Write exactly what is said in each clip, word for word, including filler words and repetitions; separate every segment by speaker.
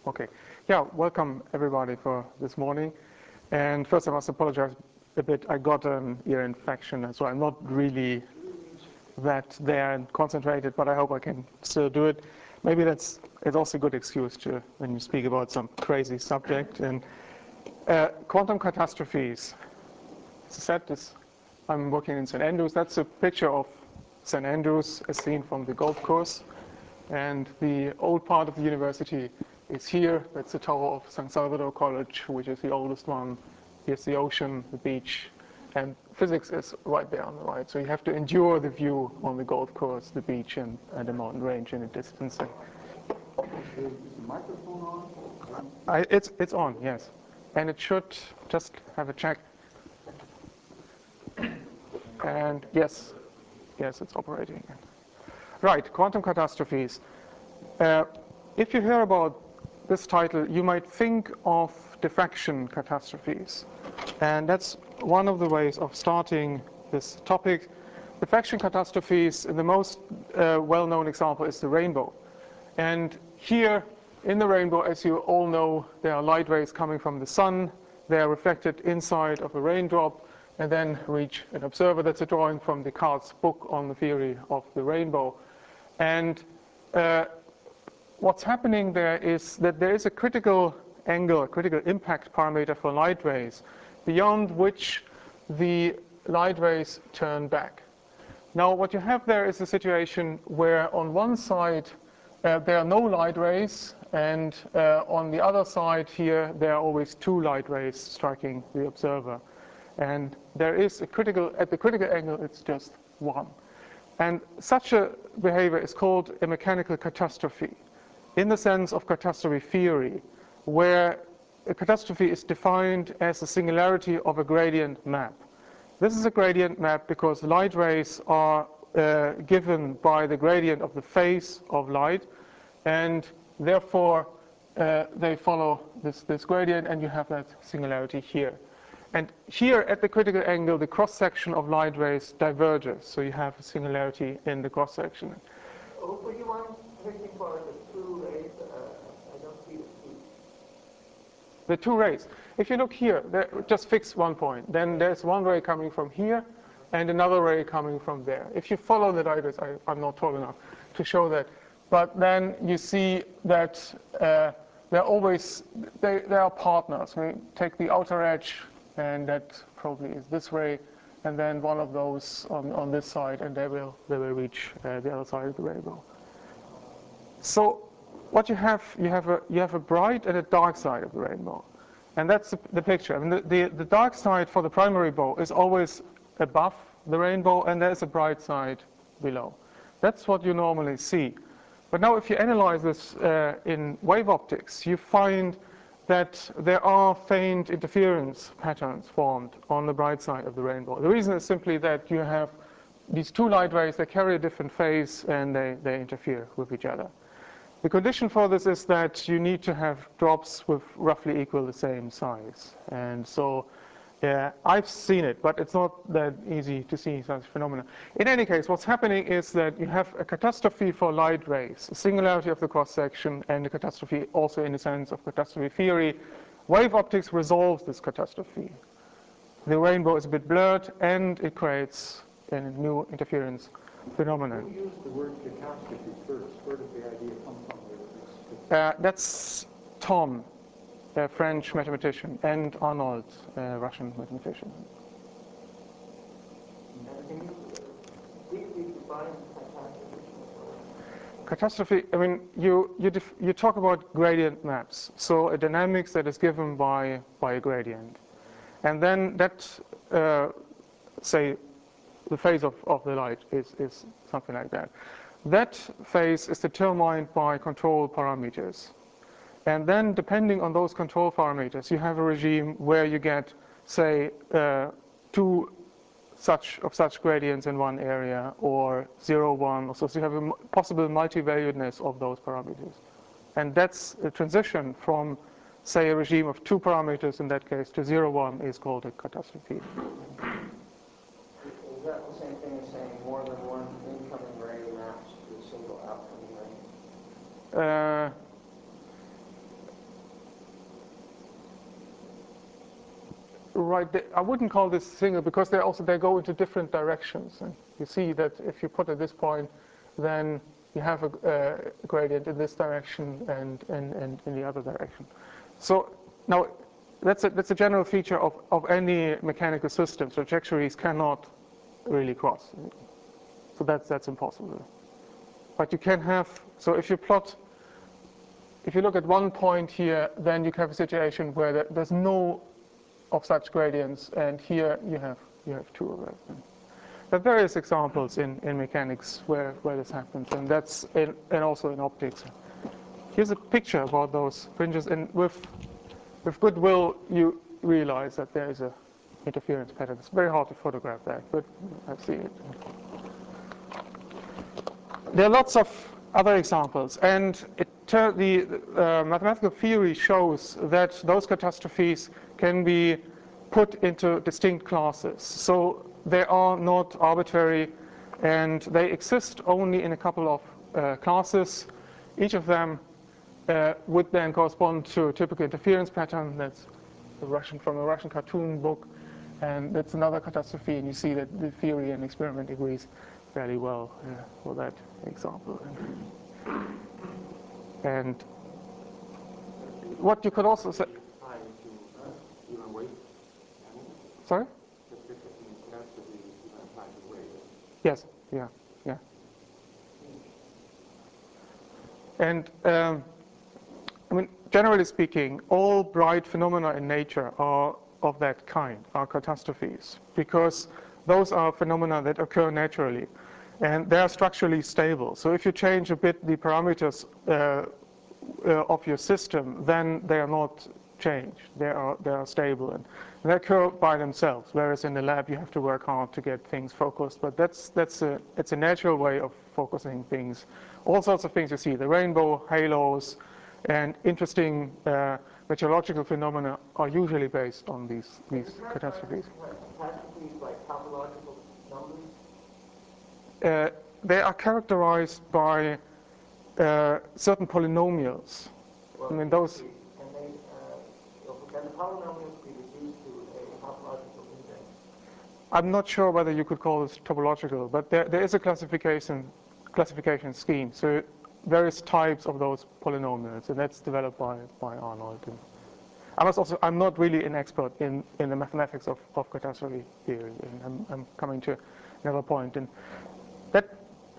Speaker 1: Okay. Yeah, welcome everybody for this morning. And first I must apologize a bit. I got an ear infection, so I'm not really that there and concentrated, but I hope I can still do it. Maybe that's it's also a good excuse to when you speak about some crazy subject. And uh, quantum catastrophes. As I said, this, I'm working in Saint Andrews. That's a picture of Saint Andrews as seen from the golf course. And the old part of the university is here. That's the tower of San Salvador College, which is the oldest one. Here's the ocean, the beach, and physics is right there on the right. So you have to endure the view on the golf course, the beach, and, and the mountain range in the distance.
Speaker 2: Is the microphone on?
Speaker 1: I, it's, it's on, yes. And it should just have a check. And yes, yes, it's operating. Right, quantum catastrophes. Uh, if you hear about this title, you might think of diffraction catastrophes. And that's one of the ways of starting this topic. Diffraction catastrophes, the most uh, well-known example is the rainbow. And here in the rainbow, as you all know, there are light rays coming from the sun. They are reflected inside of a raindrop and then reach an observer. That's a drawing from Descartes' book on the theory of the rainbow. And uh, what's happening there is that there is a critical angle, a critical impact parameter for light rays, beyond which the light rays turn back. Now, what you have there is a situation where on one side uh, there are no light rays, and uh, on the other side here there are always two light rays striking the observer. And there is a critical, at the critical angle, it's just one. And such a behavior is called a mechanical catastrophe, in the sense of catastrophe theory, where a catastrophe is defined as a singularity of a gradient map. This is a gradient map because light rays are uh, given by the gradient of the phase of light, and therefore uh, they follow this, this gradient, and you have that singularity here. And here at the critical angle, the cross-section of light rays diverges. So you have a singularity in the cross-section.
Speaker 3: Would you mind looking for the two rays? Uh, I don't see the two.
Speaker 1: The two rays. If you look here, there, just fix one point. Then there's one ray coming from here and another ray coming from there. If you follow the light rays, I, I'm not tall enough to show that. But then you see that uh, they're always, they, they are partners. We take the outer edge, and that probably is this ray, and then one of those on, on this side, and they will, they will reach uh, the other side of the rainbow. So what you have, you have, a, you have a bright and a dark side of the rainbow. And that's the, the picture. I mean, the, the, the dark side for the primary bow is always above the rainbow, and there's a bright side below. That's what you normally see. But now if you analyze this uh, in wave optics, you find that there are faint interference patterns formed on the bright side of the rainbow. The reason is simply that you have these two light rays, they carry a different phase, and they, they interfere with each other. The condition for this is that you need to have drops with roughly equal the same size. And so yeah, I've seen it, but it's not that easy to see such phenomena. In any case, what's happening is that you have a catastrophe for light rays, a singularity of the cross-section, and a catastrophe also in the sense of catastrophe theory. Wave optics resolves this catastrophe. The rainbow is a bit blurred, and it creates a new interference phenomenon.
Speaker 2: Who used the word catastrophe first? Where did the idea come from?
Speaker 1: Uh, that's Thom, a French mathematician, and Arnold, a Russian mathematician.
Speaker 3: And can you briefly define catastrophe?
Speaker 1: Catastrophe, I mean, you, you, def you talk about gradient maps, so a dynamics that is given by, by a gradient. And then that, uh, say, the phase of, of the light is, is something like that. That phase is determined by control parameters. And then, depending on those control parameters, you have a regime where you get, say, uh, two such of such gradients in one area, or zero, one. So you have a possible multi-valuedness of those parameters. And that's a transition from, say, a regime of two parameters, in that case, to zero, one is called a catastrophe.
Speaker 3: Is that the same thing as saying more than one incoming ray maps to a single outcoming ray?
Speaker 1: Uh, right. They, I wouldn't call this single because they also they go into different directions. And you see that if you put at this point, then you have a, uh, a gradient in this direction and, and, and in the other direction. So now that's a, that's a general feature of, of any mechanical system. So trajectories cannot really cross. So that's, that's impossible. But you can have, so if you plot, if you look at one point here, then you can have a situation where there, there's no of such gradients, and here you have, you have two of them. There are various examples in, in mechanics where, where this happens, and that's in, and also in optics. Here's a picture about those fringes, and with, with goodwill, you realize that there is a interference pattern. It's very hard to photograph that, but I've seen it. There are lots of other examples, and it, the uh, mathematical theory shows that those catastrophes can be put into distinct classes. So they are not arbitrary, and they exist only in a couple of uh, classes. Each of them uh, would then correspond to a typical interference pattern. That's a Russian, from a Russian cartoon book, and that's another catastrophe, and you see that the theory and experiment agrees fairly well uh, for that example. And what you could also say... Sorry? Yes, yeah, yeah. And um, I mean, generally speaking, all bright phenomena in nature are of that kind, are catastrophes, because those are phenomena that occur naturally, and they are structurally stable. So if you change a bit the parameters uh, uh, of your system, then they are not changed. They are they are stable, and they occur by themselves. Whereas in the lab, you have to work hard to get things focused. But that's that's a it's a natural way of focusing things. All sorts of things you see: the rainbow, halos, and interesting uh, meteorological phenomena are usually based on these these catastrophes.
Speaker 3: Catastrophes like topological numbers?
Speaker 1: Uh, they are characterized by uh, certain polynomials.
Speaker 3: Well,
Speaker 1: I mean, those.
Speaker 3: Can they, uh, can the polynomials be reduced to a topological index?
Speaker 1: I'm not sure whether you could call this topological, but there, there is a classification classification scheme. So various types of those polynomials, and that's developed by by Arnold. And I must also, I'm not really an expert in, in the mathematics of, of catastrophe theory, and I'm, I'm coming to another point. And that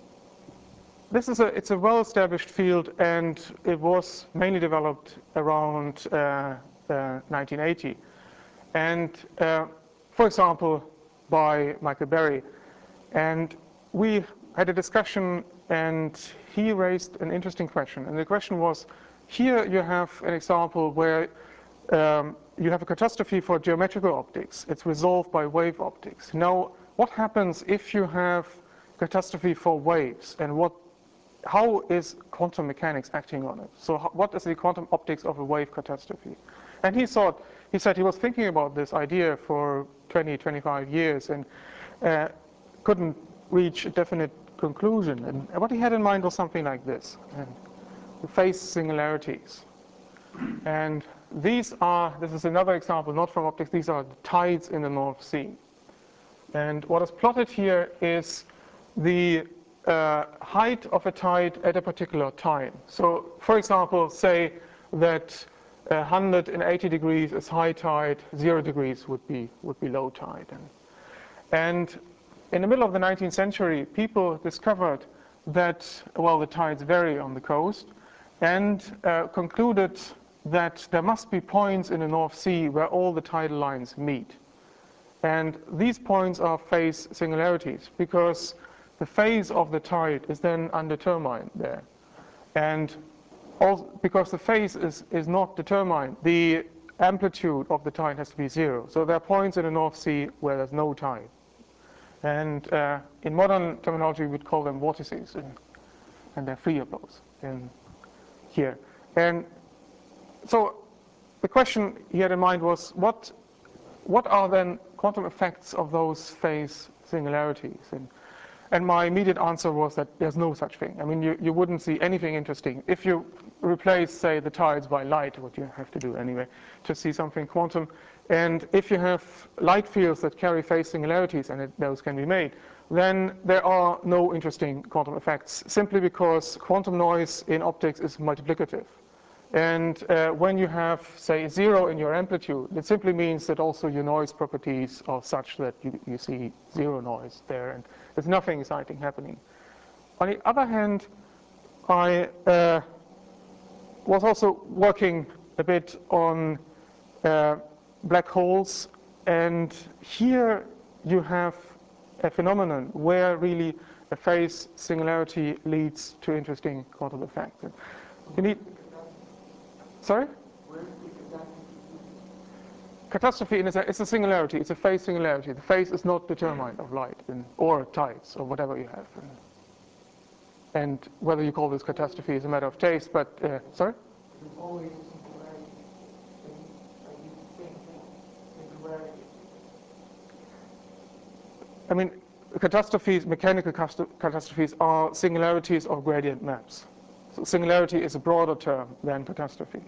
Speaker 1: this is a it's a well-established field, and it was mainly developed around uh, uh, nineteen eighty. And uh, for example, by Michael Berry. And we had a discussion, and he raised an interesting question. And the question was, here you have an example where um, you have a catastrophe for geometrical optics. It's resolved by wave optics. Now, what happens if you have catastrophe for waves, and what, how is quantum mechanics acting on it? So what is the quantum optics of a wave catastrophe? And he thought, he said he was thinking about this idea for twenty, twenty-five years, and uh, couldn't reach a definite conclusion. And what he had in mind was something like this: and the phase singularities. And these are, this is another example, not from optics, these are the tides in the North Sea. And what is plotted here is the uh, height of a tide at a particular time. So, for example, say that one hundred eighty degrees is high tide, zero degrees would be would be low tide. And, and in the middle of the nineteenth century, people discovered that, well, the tides vary on the coast, and uh, concluded that there must be points in the North Sea where all the tidal lines meet. And these points are phase singularities, because the phase of the tide is then undetermined there. And also because the phase is, is not determined, the amplitude of the tide has to be zero. So there are points in the North Sea where there's no tide. And uh, in modern terminology, we would call them vortices, and, and there are three of those in here. And so the question he had in mind was, what, what are then quantum effects of those phase singularities? And And my immediate answer was that there's no such thing. I mean, you, you wouldn't see anything interesting. If you replace, say, the tides by light, what you have to do anyway, to see something quantum, and if you have light fields that carry phase singularities, and it, those can be made, then there are no interesting quantum effects, simply because quantum noise in optics is multiplicative. And uh, when you have, say, zero in your amplitude, it simply means that also your noise properties are such that you, you see zero noise there, and there's nothing exciting happening. On the other hand, I uh, was also working a bit on uh, black holes, and here you have a phenomenon where really a phase singularity leads to interesting quantum effects. You need Sorry?
Speaker 3: Where is the catastrophe?
Speaker 1: Catastrophe in a, it's a singularity, it's a phase singularity. The phase is not determined of light in, or tides or whatever you have. And whether you call this catastrophe is a matter of taste, but, uh, sorry?
Speaker 3: There's always a singularity. Are you saying singularity?
Speaker 1: I mean, catastrophes, mechanical catastrophes are singularities of gradient maps. So singularity is a broader term than catastrophe.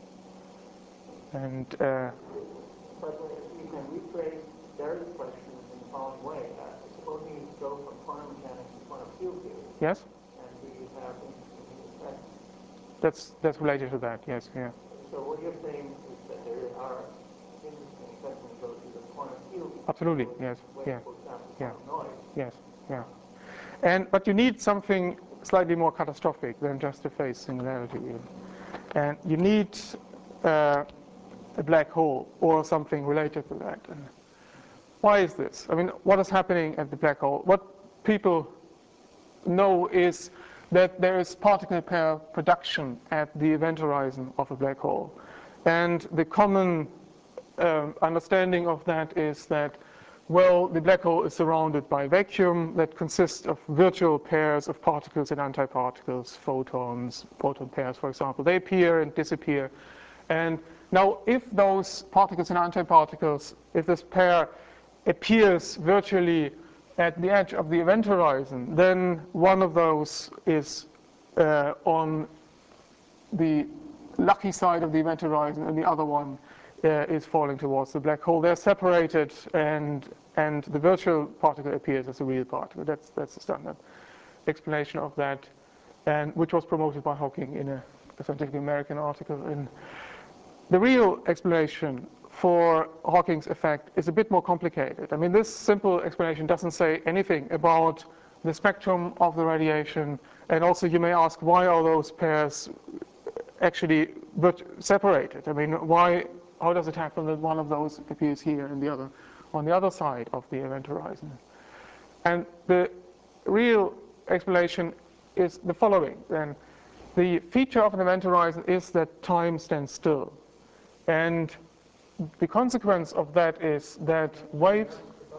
Speaker 1: And uh,
Speaker 3: But if you can rephrase Barry's question in the following way, uh, supposing you go from quantum mechanics to quantum field theory,
Speaker 1: yes,
Speaker 3: and we have interesting effects.
Speaker 1: that's that's related to that. Yes, yeah.
Speaker 3: So what you're saying is that there are interesting effects when you go to the quantum field.
Speaker 1: Absolutely.
Speaker 3: So
Speaker 1: Yes.
Speaker 3: way,
Speaker 1: Yeah.
Speaker 3: For example,
Speaker 1: Yeah.
Speaker 3: quantum noise.
Speaker 1: Yes. Yeah. And but you need something slightly more catastrophic than just a phase singularity. And you need uh, a black hole or something related to that. And why is this? I mean, what is happening at the black hole? What people know is that there is particle pair production at the event horizon of a black hole. And the common uh, understanding of that is that, well, the black hole is surrounded by vacuum that consists of virtual pairs of particles and antiparticles, photons, photon pairs, for example. They appear and disappear. And now, if those particles and antiparticles, if this pair appears virtually at the edge of the event horizon, then one of those is uh, on the lucky side of the event horizon, and the other one uh, is falling towards the black hole. They're separated, and and the virtual particle appears as a real particle. That's that's the standard explanation of that, and which was promoted by Hawking in a, a Scientific American article. And the real explanation for Hawking's effect is a bit more complicated. I mean, this simple explanation doesn't say anything about the spectrum of the radiation, and also you may ask, why are those pairs actually separated? I mean, why? How does it happen that one of those appears here and the other on the other side of the event horizon? And the real explanation is the following. Then, the feature of an event horizon is that time stands still, and the consequence of that is that waves.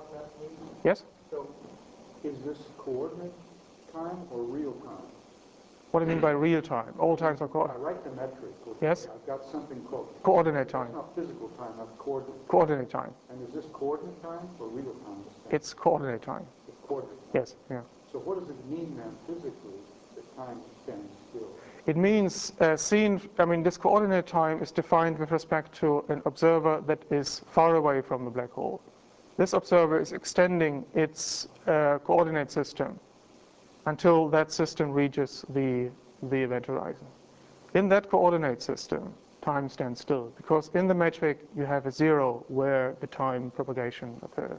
Speaker 1: Yes.
Speaker 2: So, is this coordinate time or real time?
Speaker 1: What do you mean by real time? All times are
Speaker 2: I
Speaker 1: coordinate.
Speaker 2: write the metric.
Speaker 1: Yes.
Speaker 2: I've got something called
Speaker 1: Coordinate time.
Speaker 2: That's not physical time. That's coordinate.
Speaker 1: Coordinate time.
Speaker 2: And is this coordinate time or real time?
Speaker 1: It's coordinate time.
Speaker 2: It's coordinate.
Speaker 1: Yes. Yeah.
Speaker 2: So what does it mean then physically that time stands still?
Speaker 1: It means uh, seen. I mean, this coordinate time is defined with respect to an observer that is far away from the black hole. This observer is extending its uh, coordinate system until that system reaches the the event horizon. In that coordinate system, time stands still, because in the metric you have a zero where the time propagation occurs.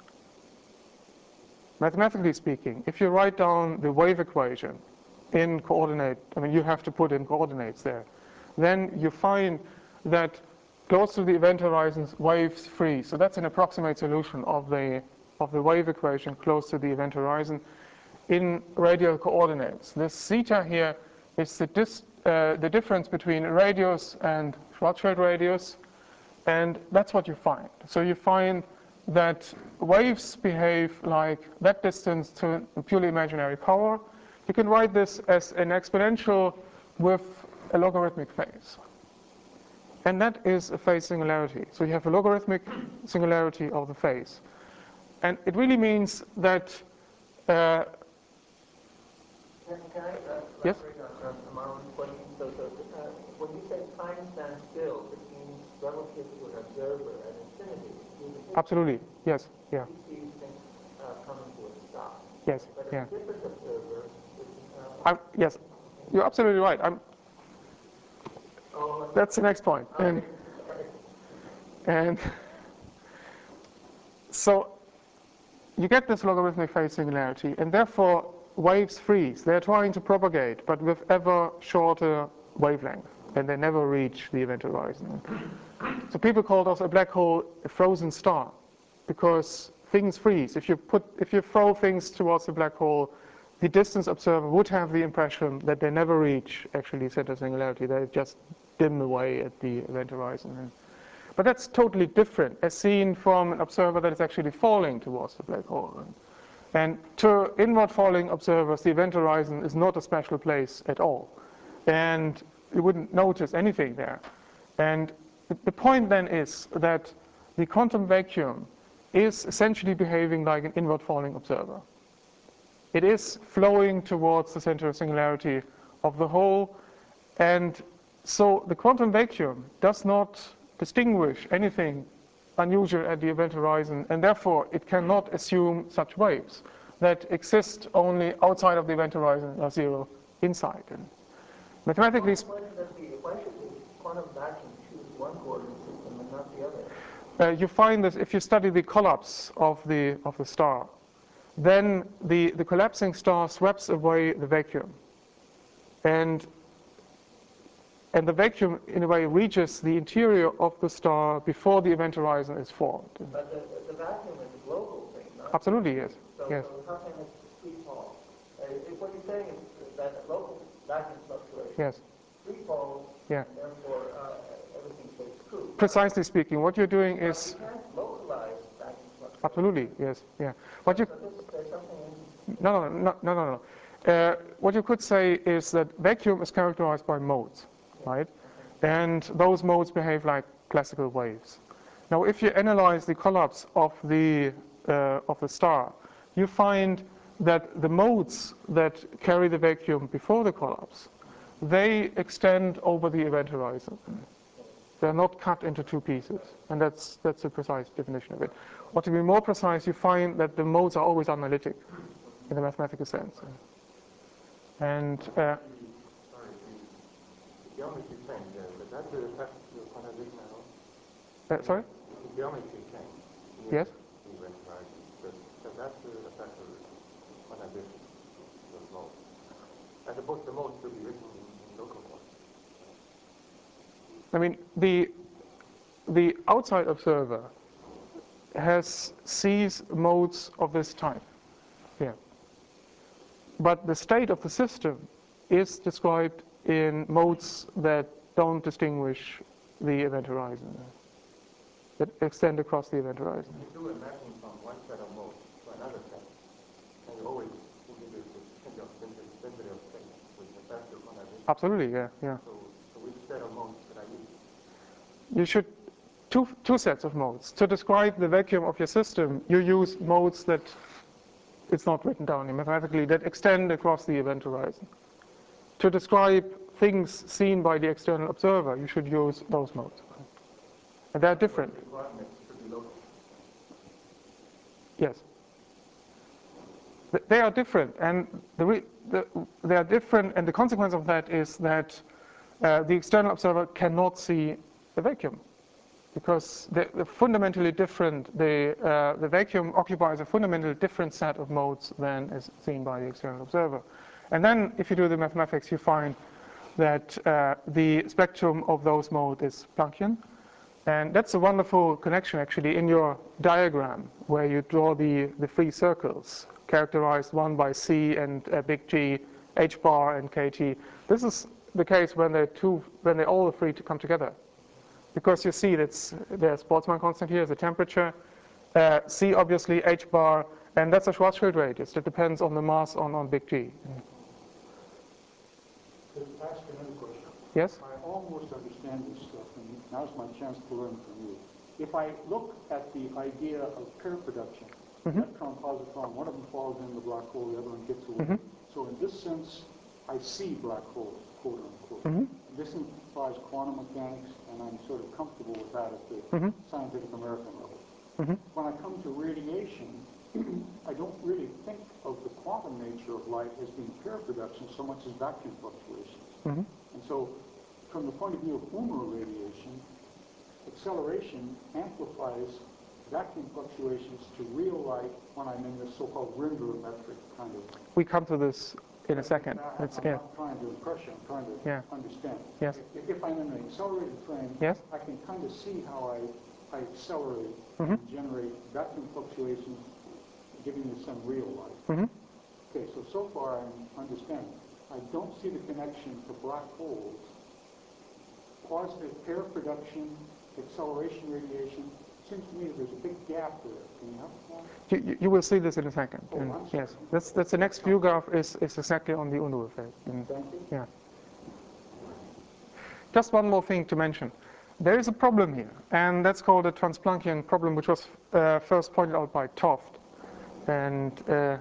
Speaker 1: Mathematically speaking, if you write down the wave equation in coordinate, I mean, you have to put in coordinates there, then you find that close to the event horizons, waves freeze. So that's an approximate solution of the of the wave equation close to the event horizon in radial coordinates. This zeta here is the dis, uh, the difference between radius and Schwarzschild radius, and that's what you find. So you find that waves behave like that distance to a purely imaginary power. You can write this as an exponential with a logarithmic phase. And that is a phase singularity. So you have a logarithmic singularity of the phase. And it really means that Uh,
Speaker 3: Can, can I uh,
Speaker 1: Yes?
Speaker 3: elaborate on, on my own question? So, so uh, when you say time stands still, it means relative to an observer at infinity.
Speaker 1: Absolutely. Yes. Yeah.
Speaker 3: He sees things uh, coming to a stop.
Speaker 1: Yes.
Speaker 3: But
Speaker 1: Yeah.
Speaker 3: a different observer, which, uh,
Speaker 1: I'm, yes. You're absolutely right. I'm,
Speaker 3: oh,
Speaker 1: that's the next point. And, and so you get this logarithmic phase singularity, and therefore waves freeze. They're trying to propagate, but with ever shorter wavelength, and they never reach the event horizon. So people call also a black hole a frozen star, because things freeze. If you put, if you throw things towards the black hole, the distance observer would have the impression that they never reach actually center singularity. They just dim away at the event horizon. But that's totally different, as seen from an observer that is actually falling towards the black hole. And to inward falling observers, the event horizon is not a special place at all. And you wouldn't notice anything there. And the point then is that the quantum vacuum is essentially behaving like an inward falling observer. It is flowing towards the center of singularity of the whole. And so the quantum vacuum does not distinguish anything unusual at the event horizon, and therefore it cannot assume such waves that exist only outside of the event horizon or zero inside. And mathematically,
Speaker 3: why should that be? Why should the quantum vacuum choose one coordinate system and not the other?
Speaker 1: uh, you find that if you study the collapse of the of the star, then the the collapsing star sweeps away the vacuum, and And the vacuum, in a way, reaches the interior of the star before the event horizon is formed.
Speaker 3: But the, the vacuum is a global thing, not?
Speaker 1: Absolutely, yes.
Speaker 3: So,
Speaker 1: yes.
Speaker 3: so how can it free fall? Uh, if what you're saying is that a local vacuum fluctuation
Speaker 1: Yes.
Speaker 3: free falls,
Speaker 1: Yeah.
Speaker 3: and therefore uh, everything stays true.
Speaker 1: Precisely speaking, what you're doing
Speaker 3: But
Speaker 1: is...
Speaker 3: you can't localize vacuum fluctuation.
Speaker 1: Absolutely, yes. Yeah. What
Speaker 3: so,
Speaker 1: you...
Speaker 3: so this, there's something in...
Speaker 1: No, no, no, no, no, no. Uh, what you could say is that vacuum is characterized by modes, right? And those modes behave like classical waves. Now, if you analyze the collapse of the uh, of the star, you find that the modes that carry the vacuum before the collapse, they extend over the event horizon. They're not cut into two pieces, and that's that's a precise definition of it. Or to be more precise, you find that the modes are always analytic in the mathematical sense. And uh,
Speaker 2: geometry change, uh, but that will affect the quantization at all?
Speaker 1: uh, sorry?
Speaker 2: The geometry change.
Speaker 1: Yes?
Speaker 2: The event horizon. But does that will affect the quantization of the mode? As opposed to modes to be written in, in local form.
Speaker 1: I mean, the the outside observer has sees modes of this type here. But the state of the system is described in modes that don't distinguish the event horizon, that extend across the event horizon.
Speaker 2: You do a mapping from one set of modes to another set, and you always introduce the change of density of space, which affects the quantization.
Speaker 1: Absolutely, yeah, yeah.
Speaker 2: So, so which set of modes should I use?
Speaker 1: You should, two, two sets of modes. To describe the vacuum of your system, you use modes that it's not written down mathematically, that extend across the event horizon. To describe things seen by the external observer, you should use those modes. And they're different.
Speaker 2: The coordinates should be local.
Speaker 1: Yes. They are different, and the re the, they are different, and the consequence of that is that uh, the external observer cannot see the vacuum, because they're, they're fundamentally different. The, uh, the vacuum occupies a fundamentally different set of modes than is seen by the external observer. And then, if you do the mathematics, you find that uh, the spectrum of those modes is Planckian. And that's a wonderful connection, actually, in your diagram, where you draw the, the three circles, characterized one by C and uh, big G, H bar and K T. This is the case when they're two, when they're all three to come together. Because you see that's there's Boltzmann constant here, the temperature, uh, C obviously, H bar, and that's a Schwarzschild radius. That depends on the mass on, on big G.
Speaker 2: To ask another question.
Speaker 1: Yes?
Speaker 2: I almost understand this stuff, and now's my chance to learn from you. If I look at the idea of pair production
Speaker 1: Mm-hmm.
Speaker 4: Electron, positron, one of them falls in the black hole, the other one gets away.
Speaker 1: Mm-hmm.
Speaker 4: So in this sense, I see black holes, quote unquote.
Speaker 1: Mm-hmm.
Speaker 4: This implies quantum mechanics, and I'm sort of comfortable with that at the
Speaker 1: Mm-hmm.
Speaker 4: scientific American level.
Speaker 1: Mm-hmm.
Speaker 4: When I come to radiation, I don't really think of the quantum nature of light as being pair production so much as vacuum fluctuations.
Speaker 1: Mm-hmm.
Speaker 4: And so, from the point of view of Unruh radiation, acceleration amplifies vacuum fluctuations to real light when I'm in this so-called Rindler metric kind of.
Speaker 1: We come to this in a second.
Speaker 4: I,
Speaker 1: It's,
Speaker 4: I'm
Speaker 1: yeah.
Speaker 4: not trying to impress you, I'm trying to
Speaker 1: Yeah.
Speaker 4: understand.
Speaker 1: Yes.
Speaker 4: If, if I'm in an accelerated frame,
Speaker 1: Yes.
Speaker 4: I can kind of see how I, I accelerate
Speaker 1: Mm-hmm.
Speaker 4: and generate vacuum fluctuations, giving you some real light.
Speaker 1: Mm-hmm.
Speaker 4: Okay, so so far I'm understanding. I don't see the connection to black holes. Positive pair production, acceleration radiation. Seems to me that there's a big gap there. Can you help with that?
Speaker 1: You, you will see this in a second.
Speaker 4: Oh,
Speaker 1: And
Speaker 4: I'm sorry.
Speaker 1: yes, that's that's the next view graph is, is exactly on the Unruh effect. And
Speaker 4: Thank you.
Speaker 1: yeah. Just one more thing to mention. There is a problem here, and that's called a Transplanckian problem, which was uh, first pointed out by Toft. And uh,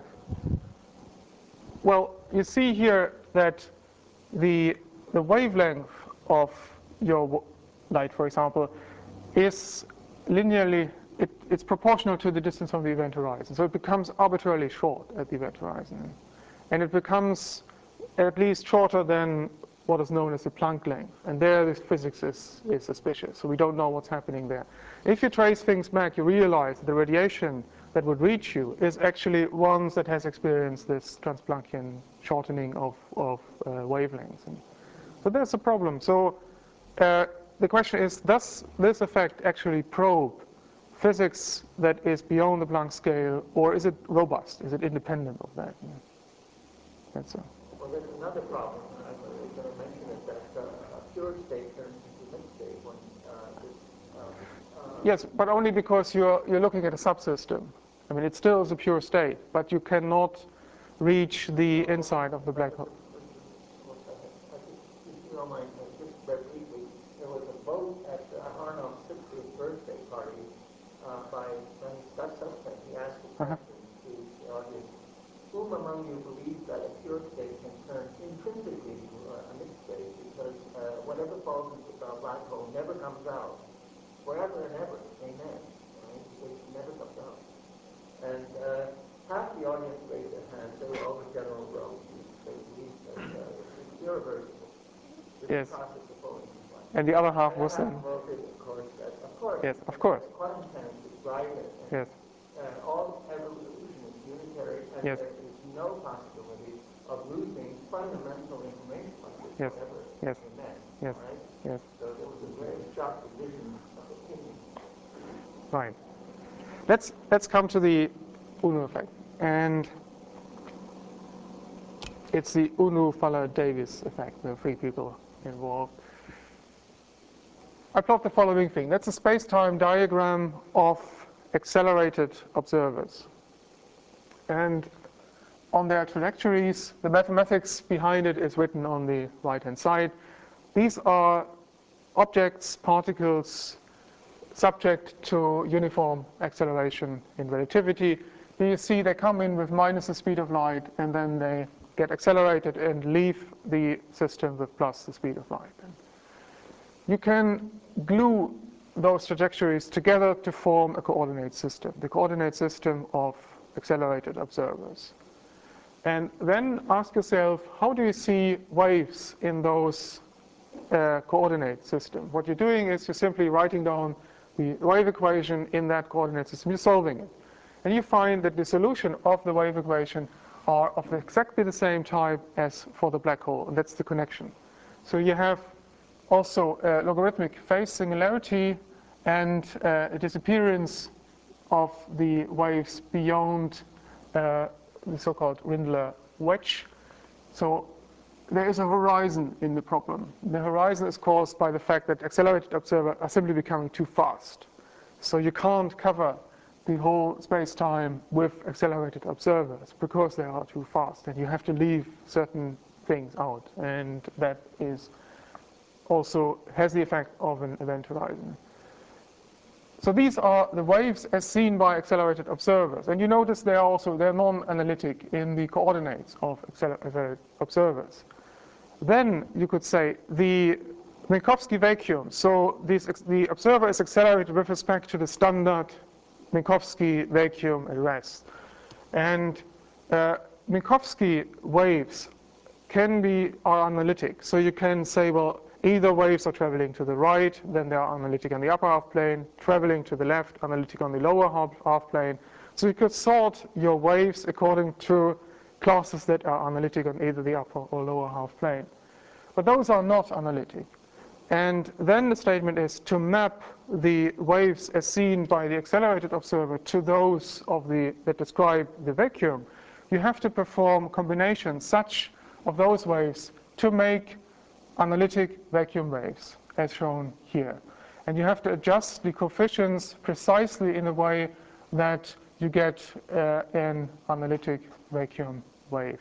Speaker 1: well, you see here that the the wavelength of your light, for example, is linearly, it, it's proportional to the distance from the event horizon. So it becomes arbitrarily short at the event horizon. And it becomes at least shorter than what is known as the Planck length. And there the physics is, is suspicious. So we don't know what's happening there. If you trace things back, you realize the radiation that would reach you is actually one that has experienced this Transplanckian shortening of, of uh, wavelengths. And so that's a problem. So uh, the question is, does this effect actually probe physics that is beyond the Planck scale, or is it robust? Is it independent of that? Yeah. That's a
Speaker 3: Well, there's another problem. I was going to mention it, that uh, a pure state turns into mixed state when uh, this, uh, uh,
Speaker 1: yes, but only because you're you're looking at a subsystem. I mean, it still is a pure state, but you cannot reach the inside of the black hole.
Speaker 3: If you don't mind, just very briefly, there was a vote at uh, Harnack's sixtieth birthday party uh, by Gus Sussman. He asked a
Speaker 1: Uh-huh.
Speaker 3: question to the audience: whom among you believes that a pure state can turn intrinsically to a mixed state, because uh, whatever falls into a black hole never comes out, forever and ever, amen, right? It never comes out. And uh, half the audience raised their hands. They were all the general rows. They believed that uh, it's irreversible. This
Speaker 1: Yes.
Speaker 3: process of falling into black.
Speaker 1: And the other half
Speaker 3: And
Speaker 1: was
Speaker 3: half
Speaker 1: then,
Speaker 3: voted, of course, that of course.
Speaker 1: yes, of course,
Speaker 3: Quantum mechanics is right, and,
Speaker 1: yes,
Speaker 3: and all evolution is unitary, and
Speaker 1: Yes.
Speaker 3: there is no possibility of losing fundamental information like this
Speaker 1: Yes.
Speaker 3: forever.
Speaker 1: Yes.
Speaker 3: Amen.
Speaker 1: Yes.
Speaker 3: Right?
Speaker 1: yes,
Speaker 3: So there was a very sharp division of opinion.
Speaker 1: right. Let's let's come to the Unruh effect, and it's the Unruh-Fuller-Davis effect. There are three people involved. I plot the following thing. That's a space-time diagram of accelerated observers. And on their trajectories, the mathematics behind it is written on the right-hand side. These are objects, particles, subject to uniform acceleration in relativity. Here you see they come in with minus the speed of light, and then they get accelerated and leave the system with plus the speed of light. You can glue those trajectories together to form a coordinate system, the coordinate system of accelerated observers. And then ask yourself, how do you see waves in those uh, coordinate systems? What you're doing is you're simply writing down the wave equation in that coordinate system. You're solving it. And you find that the solution of the wave equation are of exactly the same type as for the black hole, and that's the connection. So you have also a logarithmic phase singularity and uh, a disappearance of the waves beyond uh, the so-called Rindler wedge. So there is a horizon in the problem. The horizon is caused by the fact that accelerated observers are simply becoming too fast. So you can't cover the whole space-time with accelerated observers because they are too fast, and you have to leave certain things out, and that is also has the effect of an event horizon. So these are the waves as seen by accelerated observers. And you notice they are also they're non-analytic in the coordinates of accelerated observers. Then you could say the Minkowski vacuum. So this, the observer is accelerated with respect to the standard Minkowski vacuum at rest. And uh, Minkowski waves can be are analytic. So you can say, well, either waves are traveling to the right, then they are analytic on the upper half plane, traveling to the left, analytic on the lower half, half plane. So you could sort your waves according to classes that are analytic on either the upper or lower half plane. But those are not analytic. And then the statement is to map the waves as seen by the accelerated observer to those of the that describe the vacuum. You have to perform combinations such of those waves to make analytic vacuum waves, as shown here. And you have to adjust the coefficients precisely in a way that you get uh, an analytic vacuum wave.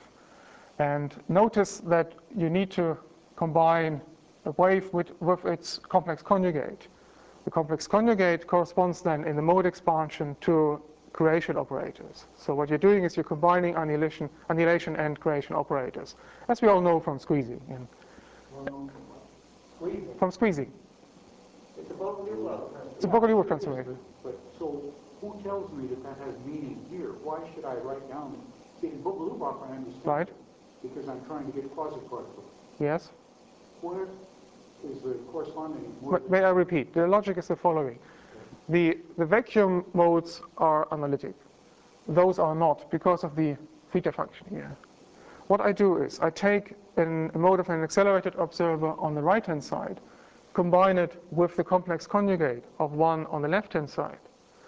Speaker 1: And notice that you need to combine a wave with, with its complex conjugate. The complex conjugate corresponds then in the mode expansion to creation operators. So what you're doing is you're combining annihilation, annihilation and creation operators, as we all know from squeezing. And
Speaker 3: Well, squeezing.
Speaker 1: from squeezing.
Speaker 3: It's a Bogoliubov transformation.
Speaker 1: It's a Bogoliubov transformation.
Speaker 4: But so who tells me that that has meaning here? Why should I write down? See, in Bogoliubov I understand.
Speaker 1: Right.
Speaker 4: It, because I'm trying to get quasi-particles.
Speaker 1: Yes.
Speaker 4: Where is the corresponding
Speaker 1: But may I repeat? The logic is the following. The, the vacuum modes are analytic. Those are not because of the theta function here. What I do is I take an, a mode of an accelerated observer on the right-hand side, combine it with the complex conjugate of one on the left-hand side.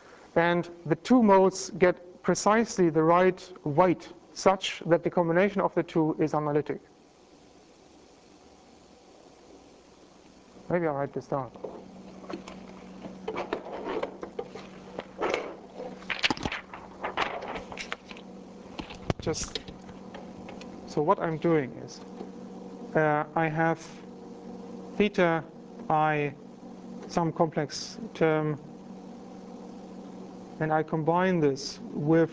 Speaker 1: And the two modes get precisely the right weight such that the combination of the two is analytic. Maybe I'll write this down. Just so what I'm doing is uh, I have theta I some complex term, and I combine this with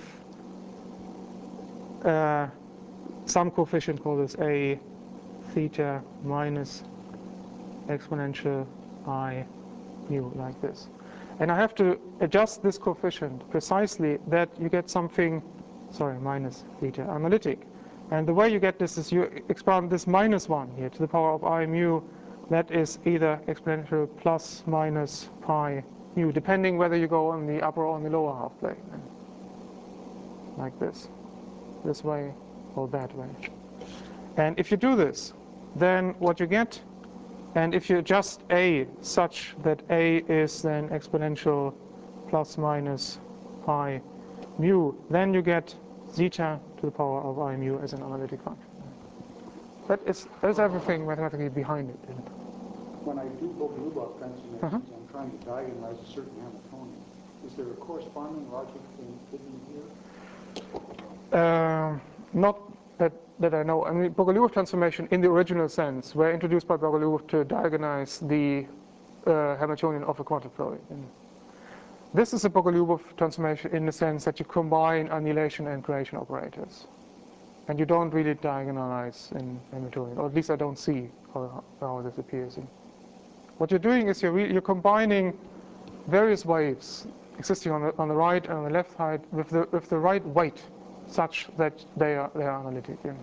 Speaker 1: uh, some coefficient called this a theta minus exponential I mu, like this. And I have to adjust this coefficient precisely that you get something, sorry, minus theta analytic. And the way you get this is you expand this minus one here to the power of I mu. That is either exponential plus minus pi mu, depending whether you go on the upper or on the lower half plane. Like this. This way or that way. And if you do this, then what you get, and if you adjust A such that A is then exponential plus minus pi mu, then you get zeta to the power of I mu as an analytic function. That is, there's everything mathematically behind it.
Speaker 4: When I do Bogoliubov transformations,
Speaker 1: Uh-huh.
Speaker 4: I'm trying to diagonalize a certain Hamiltonian. Is there a corresponding logic in hidden here?
Speaker 1: Uh, not that, that I know. I mean, Bogoliubov transformation in the original sense were introduced by Bogoliubov to diagonalize the uh, Hamiltonian of a quantum fluid. And this is a Bogoliubov transformation in the sense that you combine annihilation and creation operators. And you don't really diagonalize in Hamiltonian, or at least I don't see how, how this appears. In. What you're doing is you're, re you're combining various waves existing on the, on the right and on the left side with the, with the right weight such that they are, they are analytic. In.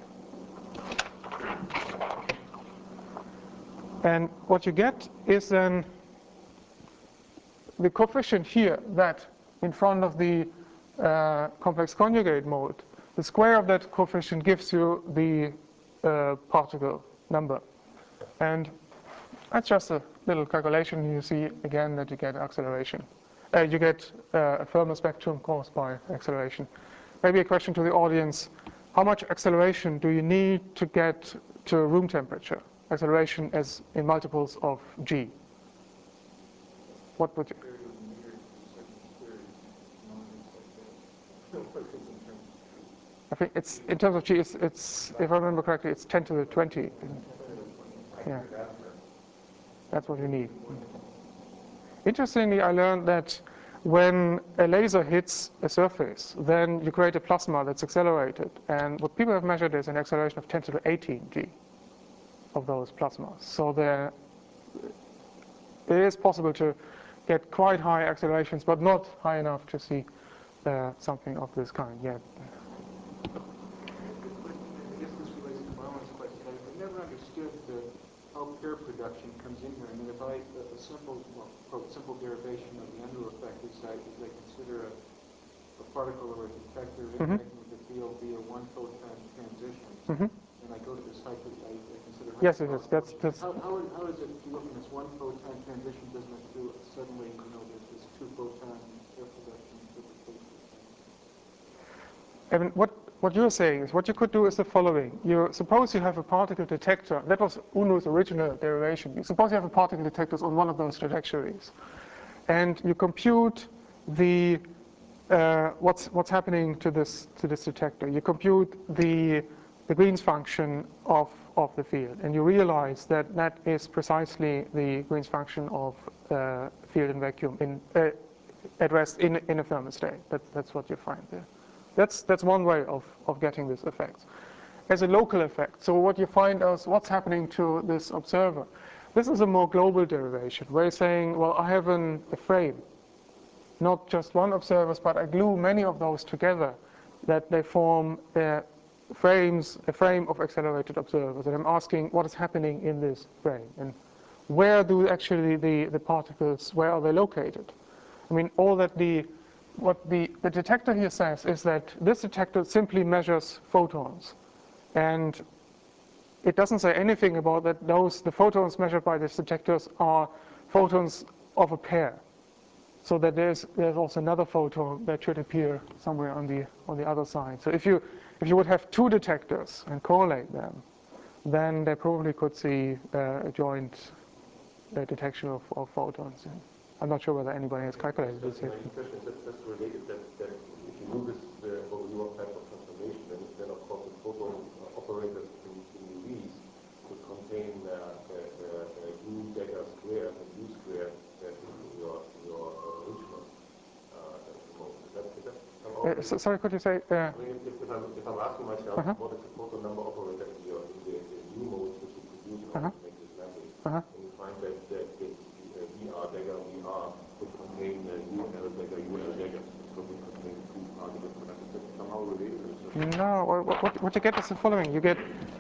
Speaker 1: And what you get is then the coefficient here that in front of the uh, complex conjugate mode, the square of that coefficient gives you the uh, particle number. And that's just a little calculation. You see again that you get acceleration. Uh, you get uh, a thermal spectrum caused by acceleration. Maybe a question to the audience. How much acceleration do you need to get to room temperature? Acceleration as in multiples of g. What would you? I think it's, in terms of g, it's, it's, if I remember correctly, it's ten to the twenty. Yeah. That's what you need. Interestingly, I learned that when a laser hits a surface, then you create a plasma that's accelerated. And what people have measured is an acceleration of ten to the eighteen G of those plasmas. So there, it is possible to get quite high accelerations, but not high enough to see uh, something of this kind yet.
Speaker 4: I guess this relates to Marlon's question. I've never understood the, how pair production comes in here. I mean, if I, a, a simple, well, quote, simple derivation of the Unruh effect is I, is I consider a, a particle or a detector
Speaker 1: Mm-hmm.
Speaker 4: interacting with the field via one photon transition.
Speaker 1: Mm-hmm.
Speaker 4: And I go to this hyper, I, I consider
Speaker 1: Yes, it is. That's, that's
Speaker 4: How, how, how is it, if you look at this one photon transition business through, suddenly, you know, there's this two photon pair production interpretation?
Speaker 1: I mean, what, what you're saying is, what you could do is the following. You suppose you have a particle detector. That was Unruh's original derivation. You suppose you have a particle detectors on one of those trajectories, and you compute the uh, what's what's happening to this to this detector. You compute the the Green's function of of the field, and you realize that that is precisely the Green's function of uh, field in vacuum in uh, at rest in in a thermostat. That, that's what you find there. That's, that's one way of, of getting this effect. As a local effect, so what you find is what's happening to this observer. This is a more global derivation, where you're saying, well, I have an, a frame, not just one observer, but I glue many of those together, that they form uh, frames, a frame of accelerated observers. And I'm asking what is happening in this frame, and where do actually the, the particles, where are they located? I mean, all that the What the, the detector here says is that this detector simply measures photons. And it doesn't say anything about that those, the photons measured by these detectors are photons of a pair. So that there's, there's also another photon that should appear somewhere on the, on the other side. So if you, if you would have two detectors and correlate them, then they probably could see uh, a joint uh, detection of, of photons. And I'm not sure whether anybody has calculated this yet.
Speaker 2: My question is that that's related that, that if you do this uh, Bogoliubov type of transformation, then, then of course the photon uh, operators in, in U Vs would contain uh, a, a, a U dagger square and U square uh, in your in your uh, original uh, mode. Is that, is that somehow
Speaker 1: Uh, so, sorry, could you say? Uh,
Speaker 2: I mean, if, if, I'm, if I'm asking myself
Speaker 1: uh-huh.
Speaker 2: what is the photon number operator in your in the, the new modes which you produce in order
Speaker 1: Uh-huh.
Speaker 2: to make this mapping,
Speaker 1: Uh-huh.
Speaker 2: and you find that that, that uh, V R dagger V R would contain uh, U L dagger U L dagger, so it would contain two particle products. Is that somehow related?
Speaker 1: No, what, what, what you get is the following. You get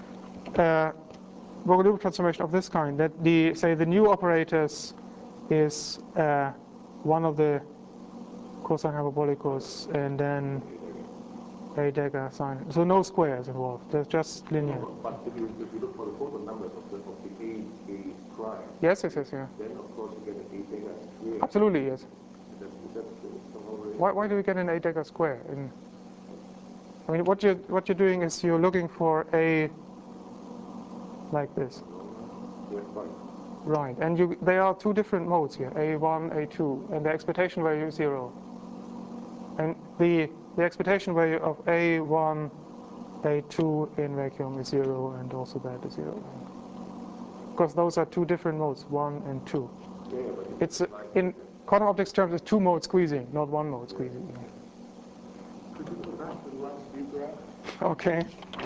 Speaker 1: uh, Bogoliubov transformation of this kind, that the, say, the new operators is uh, one of the cosine hyperbolicos, and then a dagger sign. So no squares involved. There's just linear.
Speaker 2: But if you, if you look for the photon numbers of the, of the A, A prime,
Speaker 1: Yes, yes, yes, yeah.
Speaker 2: then of course you get an A dagger square.
Speaker 1: Absolutely, yes.
Speaker 2: Is that, is that somehow related?
Speaker 1: Why, why do we get an A dagger square? In, I mean, what you're, what you're doing is you're looking for a like this.
Speaker 2: Yes, fine.
Speaker 1: Right, and you, there are two different modes here, A one, A two, and the expectation value is zero. And the, the expectation value of A one, A two in vacuum is zero, and also that is zero. Because those are two different modes, one and two.
Speaker 2: Yeah, yeah, but
Speaker 1: It's, uh, in quantum optics terms, it's two mode squeezing, not one mode squeezing.
Speaker 4: Could you go back to the last view graph?
Speaker 1: Okay.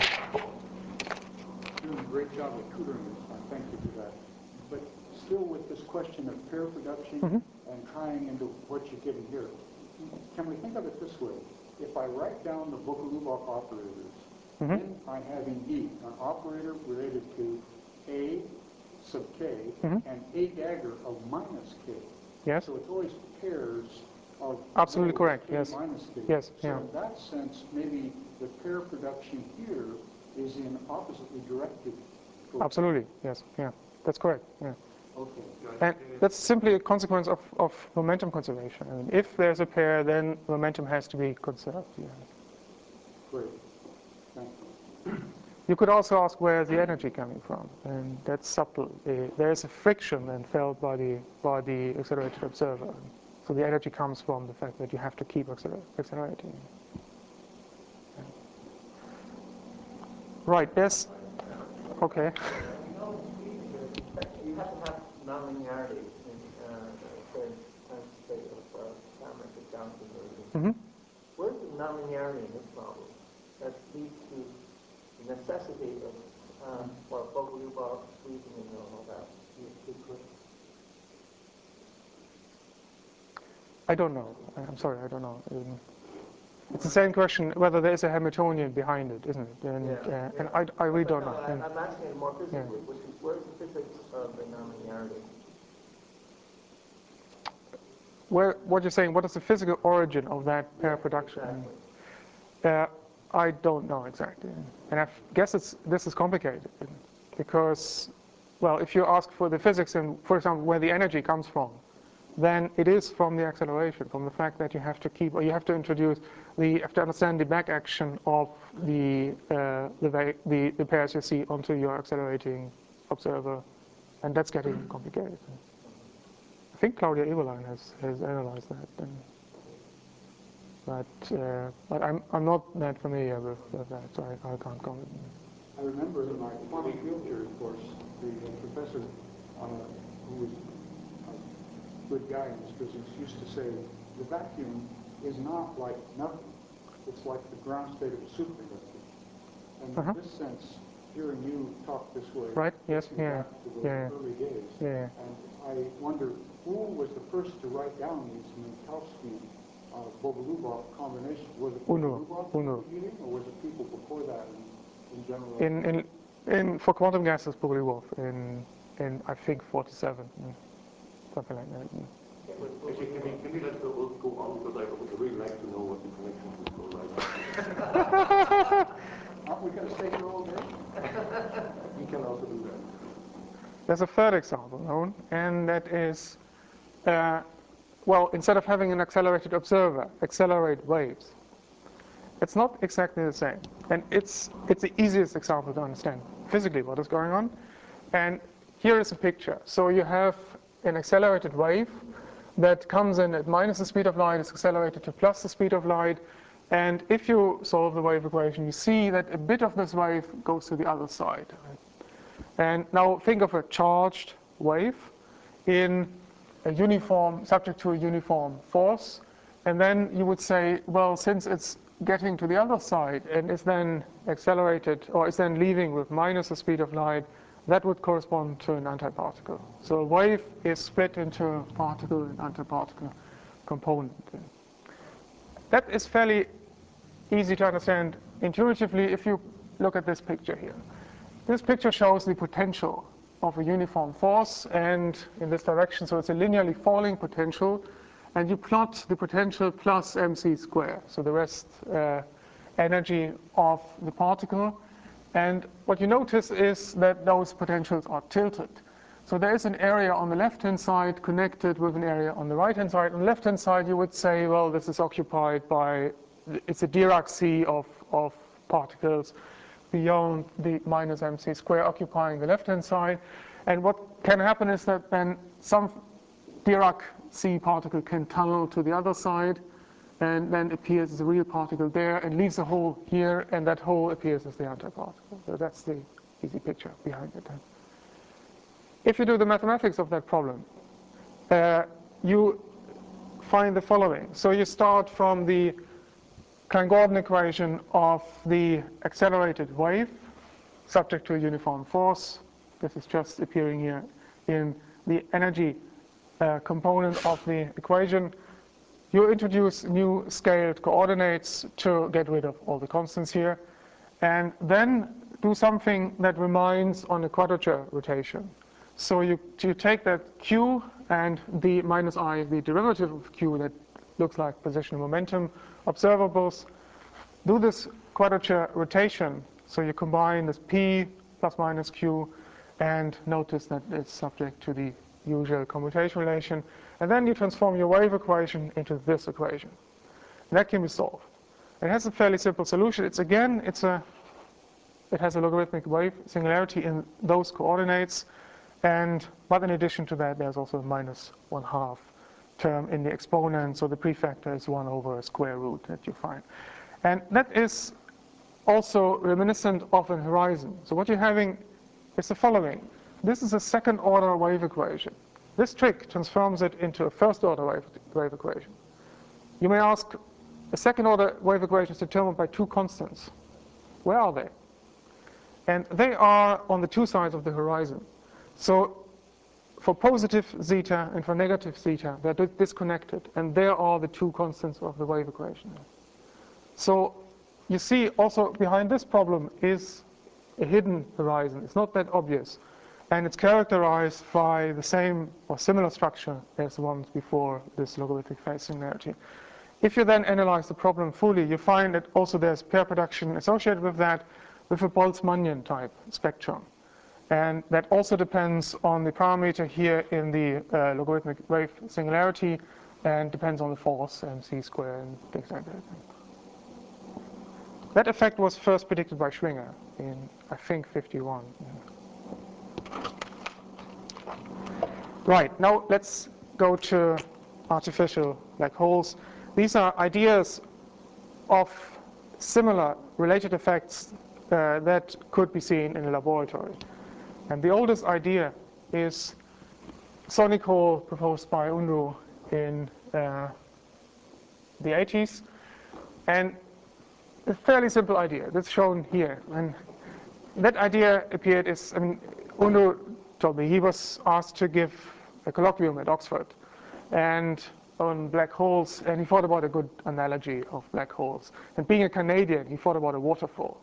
Speaker 4: Doing a great job of tutoring this one. Thank you for that. But still with this question of pair production
Speaker 1: Mm-hmm.
Speaker 4: and tying into what you're getting here, can we think of it this way? If I write down the Bogoliubov operators,
Speaker 1: Mm-hmm.
Speaker 4: then I have indeed an operator related to A sub k
Speaker 1: Mm-hmm.
Speaker 4: and A dagger of minus k.
Speaker 1: Yes.
Speaker 4: So it's always pairs of
Speaker 1: Absolutely
Speaker 4: nodes,
Speaker 1: correct,
Speaker 4: K
Speaker 1: yes.
Speaker 4: minus k.
Speaker 1: Yes,
Speaker 4: so
Speaker 1: yeah.
Speaker 4: in that sense, maybe the pair production here is in oppositely directed.
Speaker 1: Absolutely, yes, yeah. That's correct, yeah.
Speaker 4: Okay.
Speaker 1: And that's simply a consequence of, of momentum conservation. I mean, if there's a pair, then momentum has to be conserved. Yeah.
Speaker 4: Great. Thank you.
Speaker 1: You could also ask where is the energy coming from, and that's subtle. Uh, there's a friction then felt by the by the accelerated observer. So the energy comes from the fact that you have to keep acceler accelerating. Yeah. Right. Yes. Okay.
Speaker 3: You know, it's easier. You have to have nonlinearity in uh, the
Speaker 1: Mm-hmm.
Speaker 3: Where's the nonlinearity in this problem that leads to the necessity of, um, well, Bogoliubov squeezing and all that? Good question.
Speaker 1: I don't know. I'm sorry, I don't know. Um, it's the same question whether there is a Hamiltonian behind it, isn't it? And,
Speaker 3: Yeah,
Speaker 1: uh,
Speaker 3: yeah.
Speaker 1: and I, I really
Speaker 3: But
Speaker 1: don't
Speaker 3: no,
Speaker 1: know.
Speaker 3: I,
Speaker 1: And,
Speaker 3: I'm asking it more physically,
Speaker 1: yeah.
Speaker 3: which is where's the physics of the nonlinearity?
Speaker 1: where, what you're saying, what is the physical origin of that pair
Speaker 3: Yeah,
Speaker 1: production?
Speaker 3: exactly.
Speaker 1: Uh, I don't know exactly. And I guess it's, this is complicated because, well, if you ask for the physics and, for example, where the energy comes from, then it is from the acceleration, from the fact that you have to keep, or you have to introduce, the, you have to understand the back action of the, uh, the, the, the pairs you see onto your accelerating observer, and that's getting complicated. I think Claudia Eberlein has, has analyzed that, and, but uh, but I'm I'm not that familiar with, with that, so I, I can't comment.
Speaker 4: I remember in my quantum field theory course, the uh, professor, uh, who was a good guy in this business, used to say the vacuum is not like nothing; it's like the ground state of a superconductor. And
Speaker 1: Uh-huh.
Speaker 4: in this sense, hearing you talk this way,
Speaker 1: Right? Yes.
Speaker 4: takes me
Speaker 1: Yeah.
Speaker 4: back to those
Speaker 1: Yeah.
Speaker 4: early days.
Speaker 1: Yeah.
Speaker 4: And I wonder who was the first to write down these Minkowski uh, Bogoliubov combinations. Was it
Speaker 1: Uno.
Speaker 4: Bogoliubov
Speaker 1: Uno.
Speaker 4: beginning, or was it people before that in, in general?
Speaker 1: In in in for quantum gases, Bogoliubov in in I think forty-seven, something like that.
Speaker 2: Actually, can we, can we let the old go on, because I would really like to know what the connection is for right now.
Speaker 4: Aren't we going to stay here all day?
Speaker 2: We can also do that.
Speaker 1: There's a third example known, and that is, uh, well, instead of having an accelerated observer, accelerate waves. It's not exactly the same, and it's it's the easiest example to understand physically what is going on. And here is a picture. So you have an accelerated wave that comes in at minus the speed of light, is accelerated to plus the speed of light, and if you solve the wave equation, you see that a bit of this wave goes to the other side. And now think of a charged wave in a uniform, subject to a uniform force, and then you would say, well, since it's getting to the other side and is then accelerated, or is then leaving with minus the speed of light, that would correspond to an antiparticle. So a wave is split into particle and antiparticle component. That is fairly easy to understand intuitively if you look at this picture here. This picture shows the potential of a uniform force, and in this direction, so it's a linearly falling potential, and you plot the potential plus mc squared, so the rest uh, energy of the particle. And what you notice is that those potentials are tilted. So there is an area on the left-hand side connected with an area on the right-hand side. On the left-hand side, you would say, well, this is occupied by, it's a Dirac sea of, of particles beyond the minus mc squared occupying the left-hand side. And what can happen is that then some Dirac sea particle can tunnel to the other side, and then appears as a real particle there and leaves a hole here, and that hole appears as the antiparticle. So that's the easy picture behind it. If you do the mathematics of that problem, uh, you find the following. So you start from the Klein-Gordon equation of the accelerated wave, subject to a uniform force. This is just appearing here in the energy uh, component of the equation. You introduce new scaled coordinates to get rid of all the constants here, and then do something that reminds on a quadrature rotation. So you, you take that q and the minus I, the derivative of q that looks like position momentum observables, do this quadrature rotation. So you combine this p plus minus q, and notice that it's subject to the usual commutation relation. And then you transform your wave equation into this equation. And that can be solved. It has a fairly simple solution. It's again, it's a, it has a logarithmic wave singularity in those coordinates. And but in addition to that, there's also a minus one half term in the exponent. So the prefactor is one over a square root that you find. And that is also reminiscent of an horizon. So what you're having is the following. This is a second order wave equation. This trick transforms it into a first order wave, wave equation. You may ask, the second order wave equation is determined by two constants. Where are they? And they are on the two sides of the horizon. So for positive zeta and for negative zeta, they're disconnected. And there are the two constants of the wave equation. So you see also behind this problem is a hidden horizon. It's not that obvious. And it's characterized by the same or similar structure as the ones before this logarithmic phase singularity. If you then analyze the problem fully, you find that also there's pair production associated with that, with a Boltzmannian type spectrum. And that also depends on the parameter here in the uh, logarithmic wave singularity and depends on the force and c square and things like that. That effect was first predicted by Schwinger in, I think, fifty-one. Right, now let's go to artificial black holes. These are ideas of similar related effects uh, that could be seen in a laboratory. And the oldest idea is sonic hole proposed by Unruh in uh, the eighties. And a fairly simple idea that's shown here. And that idea appeared is, I mean, Unruh told me he was asked to give a colloquium at Oxford and on black holes, and he thought about a good analogy of black holes. And being a Canadian, he thought about a waterfall.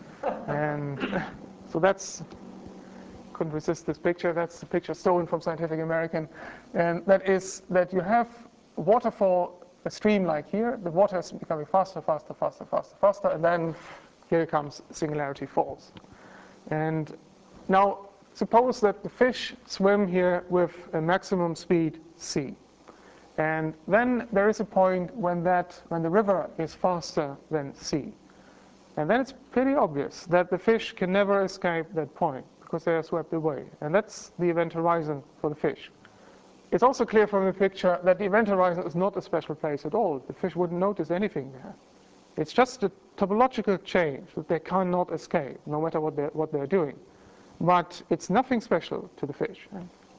Speaker 1: And so that's, couldn't resist this picture. That's the picture stolen from Scientific American. And that is that you have a waterfall, a stream like here. The water is becoming faster, faster, faster, faster, faster. And then here comes singularity falls. And now suppose that the fish swim here with a maximum speed c. And then there is a point when that when the river is faster than c. And then it's pretty obvious that the fish can never escape that point because they are swept away. And that's the event horizon for the fish. It's also clear from the picture that the event horizon is not a special place at all. The fish wouldn't notice anything there. It's just a topological change that they cannot escape, no matter what they're, what they're doing. But it's nothing special to the fish.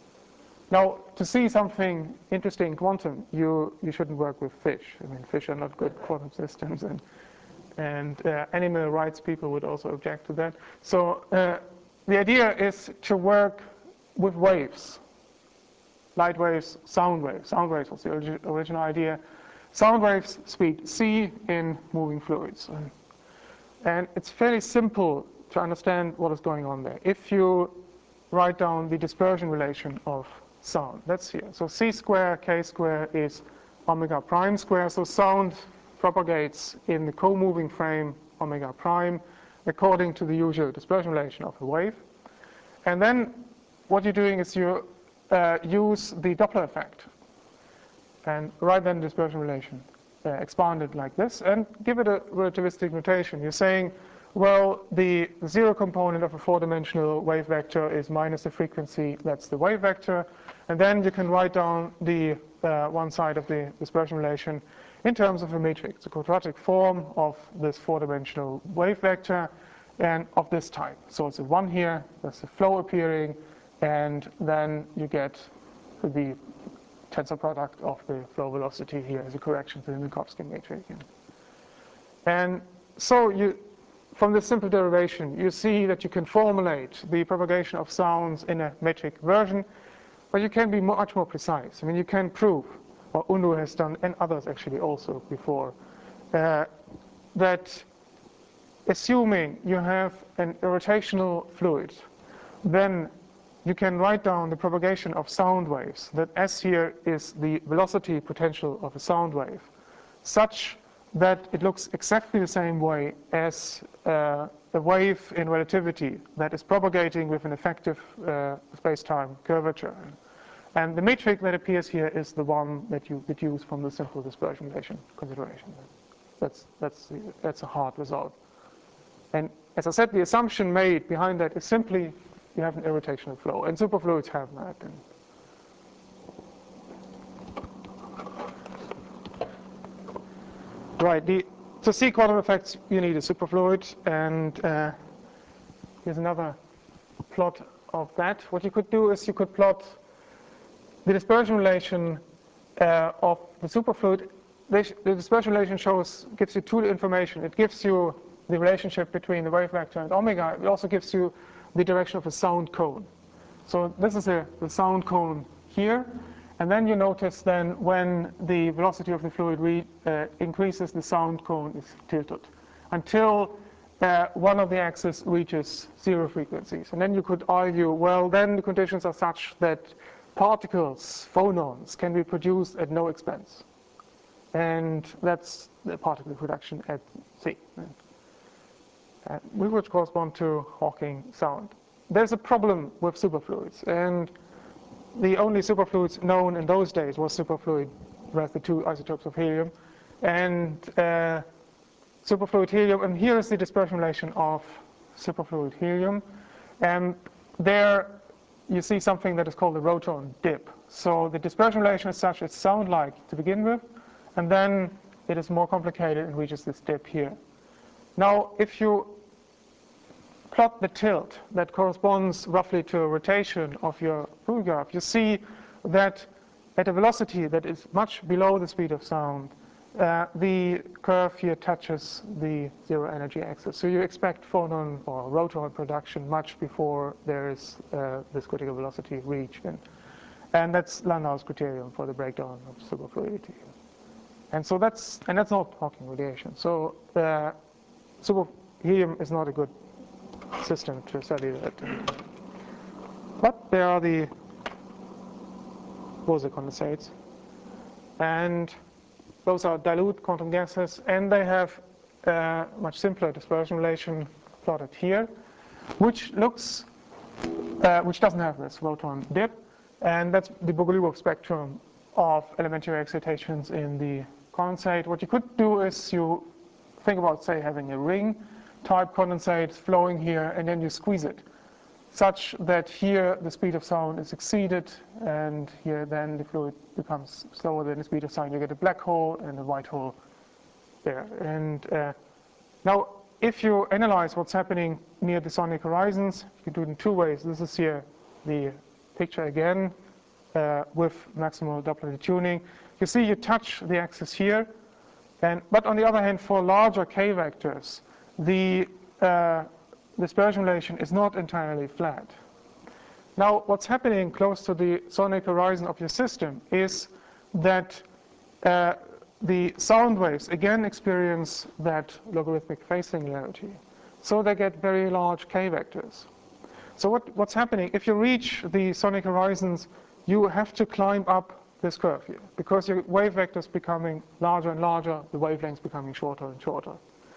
Speaker 1: Now, to see something interesting in quantum, you, you shouldn't work with fish. I mean, fish are not good quantum systems, and, and uh, animal rights people would also object to that. So uh, the idea is to work with waves, light waves, sound waves. Sound waves was the origi original idea. Sound waves speed c in moving fluids. And, and it's fairly simple to understand what is going on there. If you write down the dispersion relation of sound, that's here. So c square, k square is omega prime square. So sound propagates in the co-moving frame omega prime according to the usual dispersion relation of a wave. And then what you're doing is you uh, use the Doppler effect and write then the dispersion relation uh, expanded like this and give it a relativistic notation. You're saying, well, the zero component of a four-dimensional wave vector is minus the frequency, that's the wave vector. And then you can write down the uh, one side of the dispersion relation in terms of a matrix, it's a quadratic form of this four-dimensional wave vector and of this type. So it's a one here, there's a flow appearing, and then you get the tensor product of the flow velocity here as a correction to the Minkowski matrix. And so you, from this simple derivation, you see that you can formulate the propagation of sounds in a metric version, but you can be much more precise. I mean, you can prove, what Unruh has done, and others actually also before, uh, that assuming you have an irrotational fluid, then you can write down the propagation of sound waves, that S here is the velocity potential of a sound wave, such that it looks exactly the same way as uh, a wave in relativity that is propagating with an effective uh, space-time curvature. And the metric that appears here is the one that you deduce from the simple dispersion relation consideration. That's, that's, that's a hard result. And as I said, the assumption made behind that is simply you have an irrotational flow, and superfluids have that. And right, the, to see quantum effects, you need a superfluid, and uh, here's another plot of that. What you could do is you could plot the dispersion relation uh, of the superfluid this, the dispersion relation shows, gives you two information. It gives you the relationship between the wave vector and omega. It also gives you the direction of a sound cone. So this is a, the sound cone here. And then you notice then when the velocity of the fluid re, uh, increases, the sound cone is tilted until uh, one of the axes reaches zero frequencies. And then you could argue, well, then the conditions are such that particles, phonons, can be produced at no expense. And that's the particle production at C. Uh, we would correspond to Hawking sound. There's a problem with superfluids, and the only superfluids known in those days was superfluid with the two isotopes of helium and uh, superfluid helium. And here is the dispersion relation of superfluid helium. And there you see something that is called the Roton dip. So the dispersion relation is such it's sound-like to begin with, and then it is more complicated and reaches this dip here. Now, if you plot the tilt that corresponds roughly to a rotation of your fluid graph, you see that at a velocity that is much below the speed of sound, uh, the curve here touches the zero energy axis. So you expect phonon or rotor production much before there is uh, this critical velocity reached. And, and that's Landau's criterion for the breakdown of superfluidity. And so that's, and that's not Hawking radiation. So uh, super helium is not a good system to study that. But there are the Bose condensates, and those are dilute quantum gases, and they have a much simpler dispersion relation plotted here, which looks, uh, which doesn't have this Roton dip, and that's the Bogoliubov spectrum of elementary excitations in the condensate. What you could do is you think about, say, having a ring type condensate flowing here, and then you squeeze it such that here the speed of sound is exceeded, and here then the fluid becomes slower than the speed of sound. You get a black hole and a white hole there. And uh, now, if you analyze what's happening near the sonic horizons, you do it in two ways. This is here the picture again uh, with maximal Doppler tuning. You see you touch the axis here, and but on the other hand, for larger k vectors, the uh, dispersion relation is not entirely flat. Now, what's happening close to the sonic horizon of your system is that uh, the sound waves again experience that logarithmic phase singularity. So they get very large k vectors. So what, what's happening, if you reach the sonic horizons, you have to climb up this curve here, because your wave vector is becoming larger and larger, the wavelengths becoming shorter and shorter.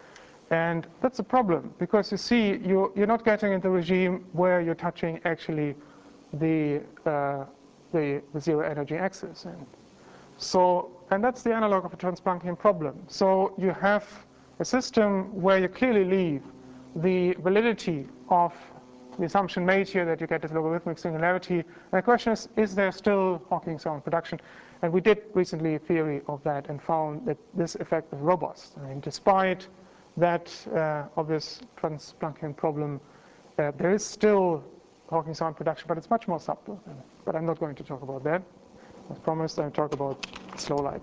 Speaker 1: And that's a problem, because you see, you, you're not getting into the regime where you're touching actually the, uh, the, the zero energy axis. And so, and that's the analog of a Trans-Planckian problem. So you have a system where you clearly leave the validity of the assumption made here that you get this logarithmic singularity. And the question is, is there still Hawking sound production? And we did recently a theory of that and found that this effect is robust. I mean, despite that uh, obvious Trans-Planckian problem, uh, there is still Hawking sound production, but it's much more subtle. But I'm not going to talk about that. As promised, I'll talk about slow light.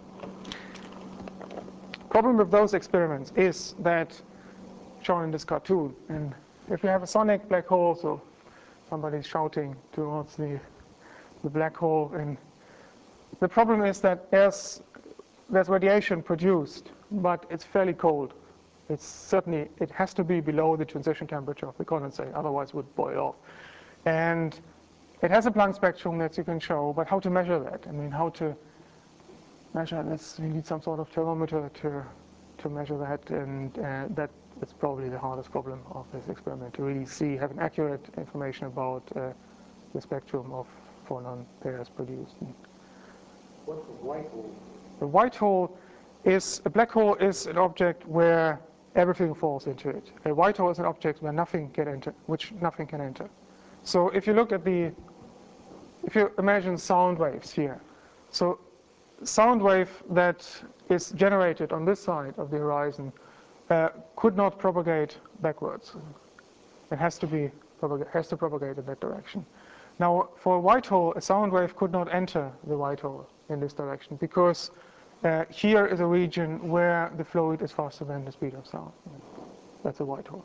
Speaker 1: Problem with those experiments is that, shown in this cartoon, and if you have a sonic black hole, so somebody's shouting towards the, the black hole, and the problem is that there's, there's radiation produced, but it's fairly cold. It's certainly, it has to be below the transition temperature of the condensate, otherwise it would boil off. And it has a Planck spectrum that you can show, but how to measure that? I mean, how to measure this? You need some sort of thermometer to, to measure that, and uh, that is probably the hardest problem of this experiment, to really see, have an accurate information about uh, the spectrum of phonon pairs produced.
Speaker 2: What's a white hole?
Speaker 1: The white hole is, a black hole is an object where everything falls into it. A white hole is an object where nothing can enter, which nothing can enter. So if you look at the, if you imagine sound waves here, so sound wave that is generated on this side of the horizon uh, could not propagate backwards. It has to be has to propagate in that direction. Now, for a white hole, a sound wave could not enter the white hole in this direction, because uh, here is a region where the fluid is faster than the speed of sound. That's a white hole.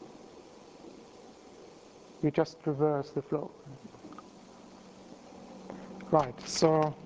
Speaker 1: You just reverse the flow. Right, so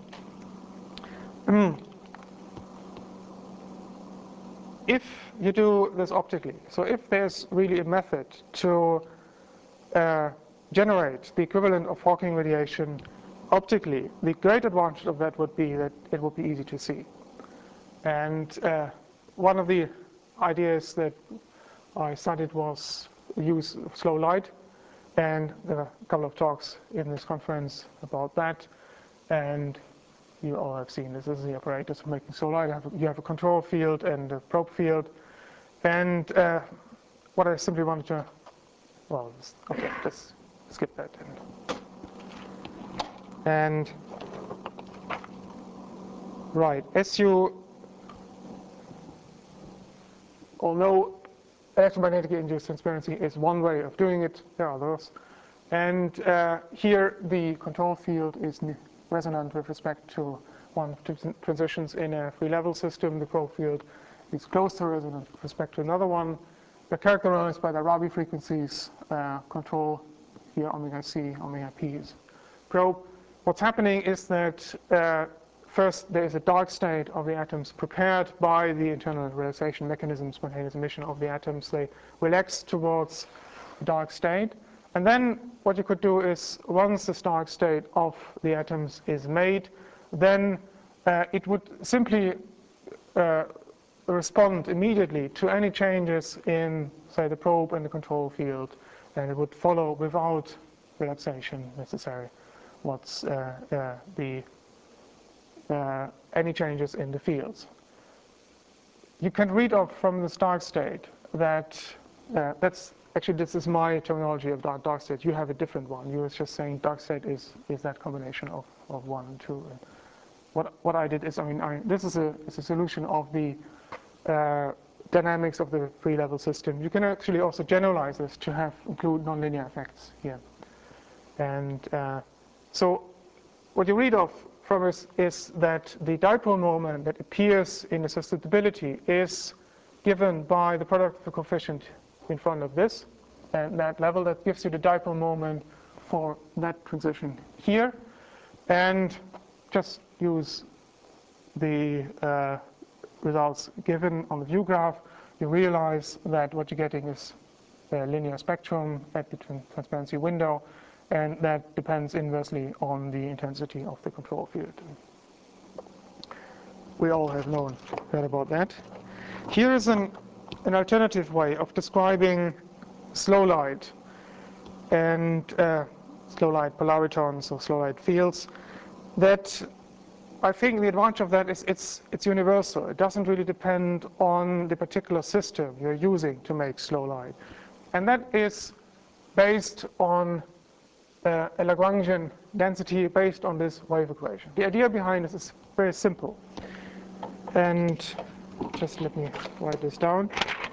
Speaker 1: if you do this optically, so if there's really a method to uh, generate the equivalent of Hawking radiation optically, the great advantage of that would be that it would be easy to see. And uh, one of the ideas that I studied was the use of slow light, and there are a couple of talks in this conference about that. And you all have seen this. This is the apparatus for making slow light. You have a, you have a control field and a probe field. And uh, what I simply wanted to, well, okay, just skip that. And, and right, as you all know, electromagnetically induced transparency is one way of doing it. There are others. And uh, here the control field is resonant with respect to one of the transitions in a free level system. The probe field is close to resonant with respect to another one. They're characterized by the Rabi frequencies, uh, control here omega c, omega p is probe. What's happening is that uh, first there is a dark state of the atoms prepared by the internal relaxation mechanism, spontaneous emission of the atoms. They relax towards the dark state. And then what you could do is, once this dark state of the atoms is made, then uh, it would simply uh, respond immediately to any changes in, say, the probe and the control field, and it would follow without relaxation necessary what's uh, uh, the uh, any changes in the fields. You can read off from this dark state that uh, that's actually, this is my terminology of dark dark state. You have a different one. You were just saying dark state is is that combination of of one and two. And what what I did is, I mean, I, this is a is a solution of the uh, dynamics of the free level system. You can actually also generalize this to have include nonlinear effects here. And uh, so, what you read off from this is that the dipole moment that appears in the susceptibility is given by the product of the coefficient in front of this, and that level that gives you the dipole moment for that transition here. And just use the uh, results given on the view graph. You realize that what you're getting is a linear spectrum at the transparency window, and that depends inversely on the intensity of the control field. We all have known heard about that. Here is an, an alternative way of describing slow light and uh, slow light polaritons or slow light fields. That I think the advantage of that is it's it's universal. It doesn't really depend on the particular system you're using to make slow light, and that is based on uh, a Lagrangian density based on this wave equation. The idea behind this is very simple, and just let me write this down.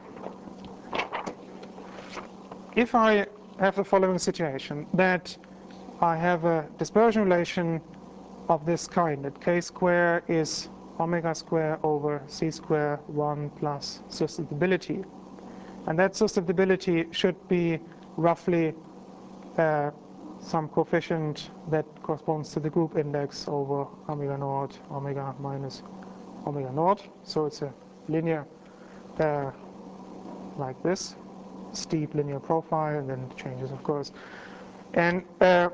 Speaker 1: If I have the following situation, that I have a dispersion relation of this kind, that k square is omega square over c square one plus susceptibility. And that susceptibility should be roughly uh, some coefficient that corresponds to the group index over omega naught, omega minus omega naught. So it's a linear uh, like this, steep linear profile, and then it changes, of course. And uh,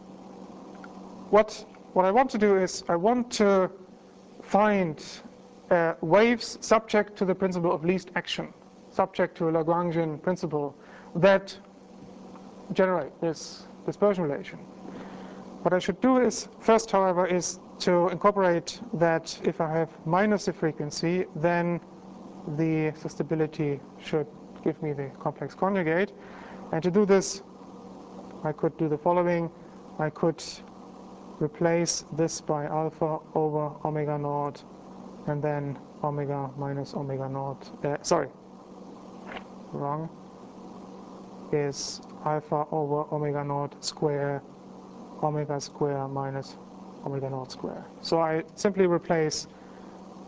Speaker 1: what What I want to do is I want to find uh, waves subject to the principle of least action, subject to a Lagrangian principle that generate this dispersion relation. What I should do is, first, however, is to incorporate that if I have minus the frequency, then the susceptibility should give me the complex conjugate. And to do this, I could do the following. I could replace this by alpha over omega naught, and then omega minus omega naught. Uh, sorry, wrong. Is alpha over omega naught square, omega square minus omega naught square. So I simply replace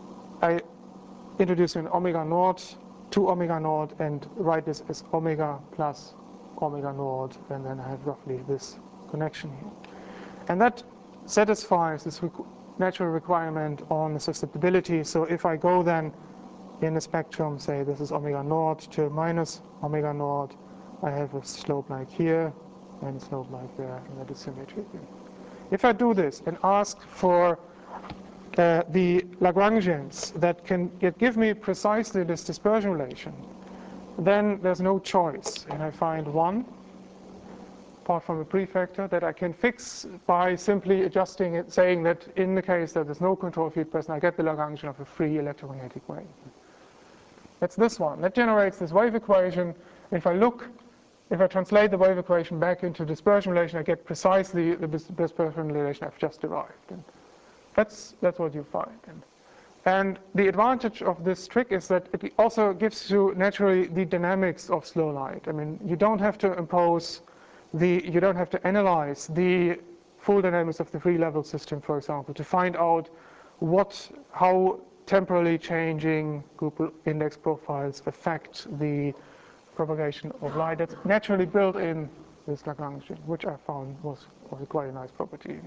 Speaker 1: I introduce an omega naught, two omega naught, and write this as omega plus omega naught, and then I have roughly this connection here. And that satisfies this requ natural requirement on the susceptibility. So if I go then in the spectrum, say this is omega naught to minus omega naught, I have a slope like here and a slope like there, and that is symmetric. If I do this and ask for uh, the Lagrangians that can get, give me precisely this dispersion relation, then there's no choice, and I find one, apart from a prefactor, that I can fix by simply adjusting it, saying that in the case that there's no control field present, I get the Lagrangian of a free electromagnetic wave. That's this one. That generates this wave equation. If I look, if I translate the wave equation back into dispersion relation, I get precisely the dispersion relation I've just derived. And that's, that's what you find. And, and the advantage of this trick is that it also gives you naturally the dynamics of slow light. I mean, you don't have to impose the, you don't have to analyze the full dynamics of the free level system, for example, to find out what, how temporally changing group index profiles affect the propagation of light. That's naturally built in this Lagrangian, which I found was, was quite a nice property.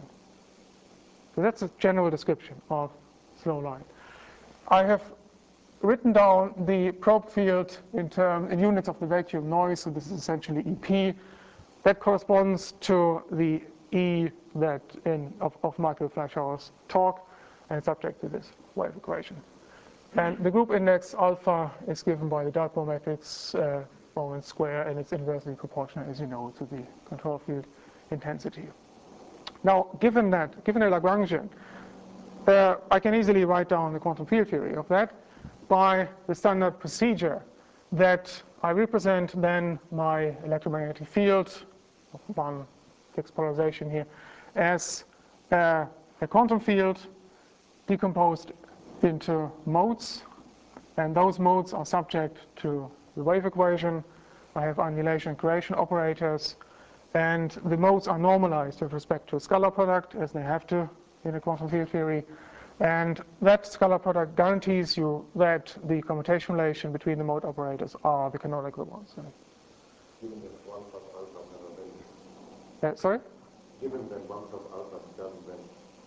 Speaker 1: So that's a general description of slow light. I have written down the probe field in, term, in units of the vacuum noise, so this is essentially E P. That corresponds to the E that in, of, of Michael Fleischhauer's talk, and it's subject to this wave equation. And the group index alpha is given by the dipole matrix uh, moment square, and it's inversely proportional, as you know, to the control field intensity. Now, given that, given a Lagrangian, uh, I can easily write down the quantum field theory of that by the standard procedure that I represent then my electromagnetic field of one fixed polarization here as uh, a quantum field decomposed into modes, and those modes are subject to the wave equation. I have annihilation and creation operators, and the modes are normalized with respect to a scalar product, as they have to in a quantum field theory. And that scalar product guarantees you that the commutation relation between the mode operators are the canonical ones.
Speaker 2: Given that one plus alpha never vanishes.
Speaker 1: Uh, sorry?
Speaker 2: Given that one plus alpha doesn't vanish.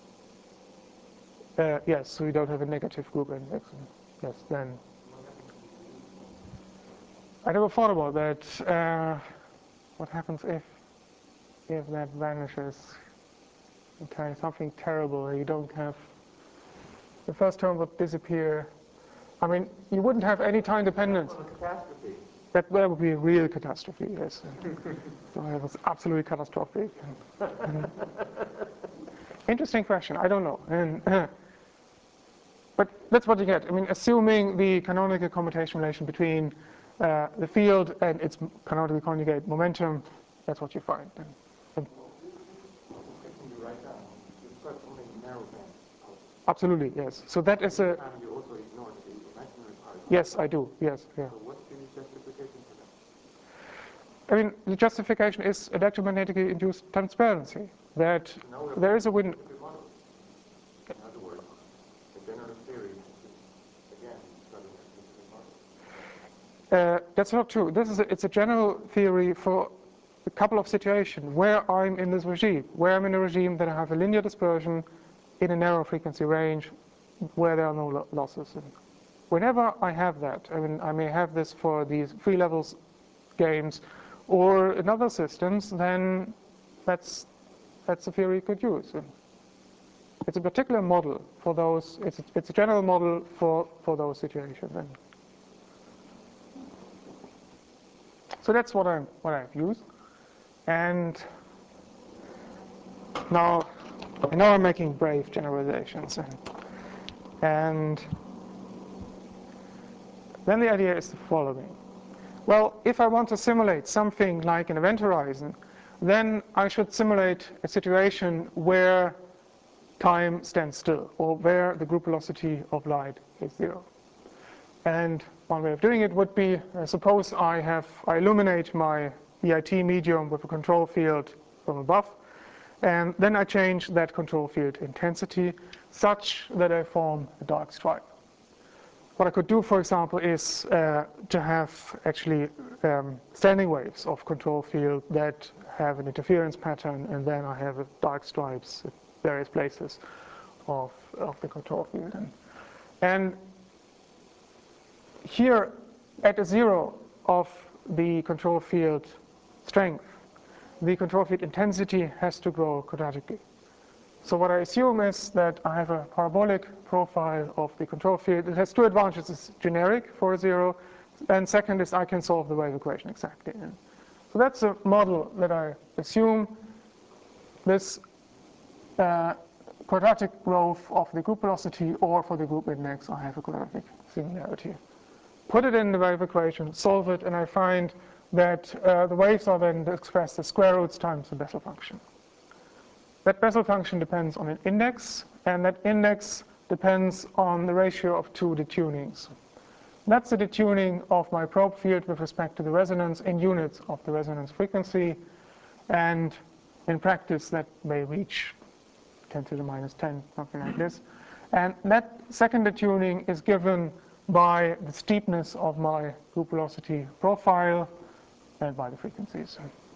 Speaker 1: Uh, yes, so we don't have a negative group index. Yes, then. I never thought about that. Uh, what happens if if that vanishes? Okay, something terrible. You don't have the first term would disappear. I mean, you wouldn't have any time dependence.
Speaker 3: Catastrophe.
Speaker 1: That, that would be a real catastrophe. Yes, so it was absolutely catastrophic. Interesting question. I don't know. And, uh, but that's what you get. I mean, assuming the canonical commutation relation between uh, the field and its canonically conjugate momentum, that's what you find. And, and
Speaker 4: You write down. You've got only narrow band.
Speaker 1: absolutely, yes. So that is a.
Speaker 4: And you also ignore the imaginary part.
Speaker 1: Yes, I do. Yes, yeah.
Speaker 4: So what's the justification for that?
Speaker 1: I mean, the justification is electromagnetically induced transparency. That
Speaker 4: So
Speaker 1: there is a window.
Speaker 4: In other words, the general theory is, again, got a specific model.
Speaker 1: Uh, that's not true. This is a, it's a general theory for a couple of situations where I'm in this regime, where I'm in a regime that I have a linear dispersion in a narrow frequency range where there are no lo losses. And whenever I have that, I mean, I may have this for these free levels games or in other systems, then that's that's a theory you could use. And it's a particular model for those. It's a, it's a general model for for those situations. And so that's what I'm what I've used. And now I know I'm making brave generalizations, and, and then the idea is the following. Well, if I want to simulate something like an event horizon, then I should simulate a situation where time stands still, or where the group velocity of light is zero. And one way of doing it would be, uh, suppose I have I illuminate my E I T medium with a control field from above, and then I change that control field intensity such that I form a dark stripe. what I could do, for example, is uh, to have actually um, standing waves of control field that have an interference pattern, and then I have dark stripes at various places of, of the control field. And, and here, at a zero of the control field strength, the control field intensity has to grow quadratically. So what I assume is that I have a parabolic profile of the control field. It has two advantages. It's generic for a zero, and second is I can solve the wave equation exactly. So that's a model that I assume. This uh, quadratic growth of the group velocity, or for the group index, I have a quadratic singularity. Put it in the wave equation, solve it, and I find that uh, the waves are then expressed as square roots times the Bessel function. That Bessel function depends on an index, and that index depends on the ratio of two detunings. That's the detuning of my probe field with respect to the resonance in units of the resonance frequency, and in practice that may reach ten to the minus ten, something like this. And that second detuning is given by the steepness of my group velocity profile and by the frequencies.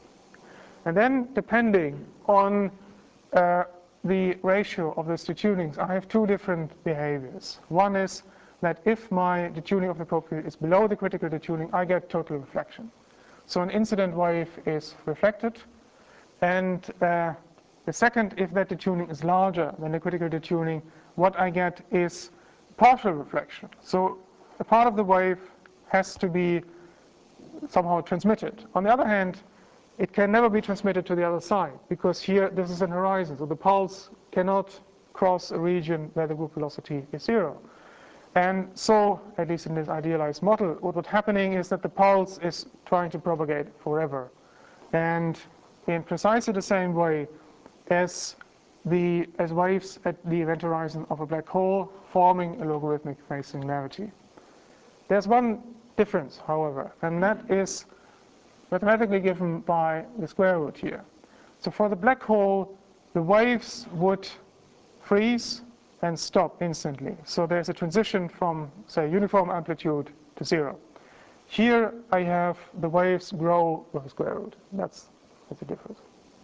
Speaker 1: And then, depending on uh, the ratio of those detunings, I have two different behaviors. One is that if my detuning of the probe field is below the critical detuning, I get total reflection. So an incident wave is reflected. And uh, the second, if that detuning is larger than the critical detuning, what I get is partial reflection. So a part of the wave has to be somehow transmitted. On the other hand, it can never be transmitted to the other side, because here this is an horizon, so the pulse cannot cross a region where the group velocity is zero. And so, at least in this idealized model, what's happening is that the pulse is trying to propagate forever. And in precisely the same way as the as waves at the event horizon of a black hole forming a logarithmic phase singularity. There's one difference, however, and that is mathematically given by the square root here. So for the black hole, the waves would freeze and stop instantly. So there's a transition from, say, uniform amplitude to zero. Here I have the waves grow with the square root. That's, that's the difference.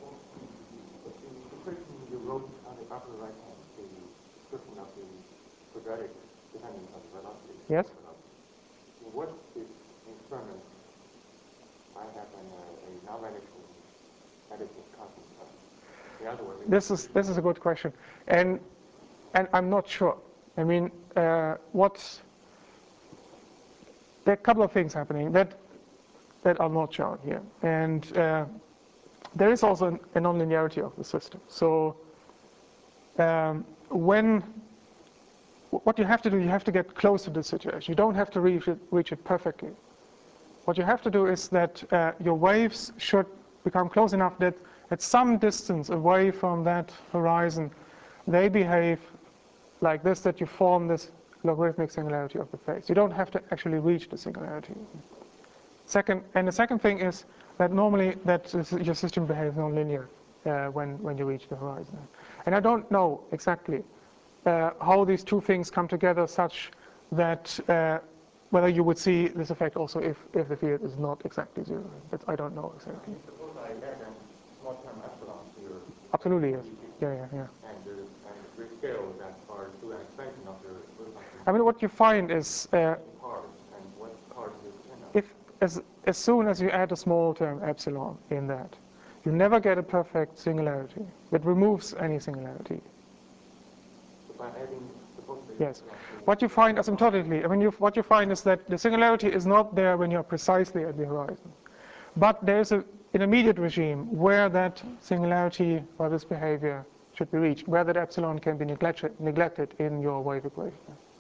Speaker 2: The question you wrote on the upper right hand, the description of the quadratic dependence on the velocity.
Speaker 1: Yes?
Speaker 2: What is experiment I have an, uh, a non-radical additive constant term? The other one.
Speaker 1: This is this is a good question, and and I'm not sure. I mean, uh, what there are a couple of things happening that that are not shown here, and uh, there is also an, a nonlinearity of the system. So um, when what you have to do, you have to get close to the situation. You don't have to reach it, reach it perfectly. What you have to do is that uh, your waves should become close enough that at some distance away from that horizon, they behave like this, that you form this logarithmic singularity of the phase. You don't have to actually reach the singularity. Second, and the second thing is that normally that your system behaves nonlinear uh, when, when you reach the horizon. And I don't know exactly uh, how these two things come together such that uh, whether you would see this effect also if, if the field is not exactly zero. That's, I don't know exactly.
Speaker 2: Suppose I add a small term epsilon to your...
Speaker 1: Absolutely, yes. Yeah, yeah, yeah.
Speaker 2: And, uh, and rescale that part to an expansion of your...
Speaker 1: I mean, what you find is... Uh,
Speaker 2: parts, and what parts you cannot.
Speaker 1: If, as, as soon as you add a small term epsilon in that, you never get a perfect singularity. It removes any singularity.
Speaker 2: So by adding...
Speaker 1: Yes. What you find asymptotically, I mean, you, what you find is that the singularity is not there when you're precisely at the horizon. But there's a, an intermediate regime where that singularity or this behavior should be reached, where that epsilon can be neglected, neglected in your wave equation.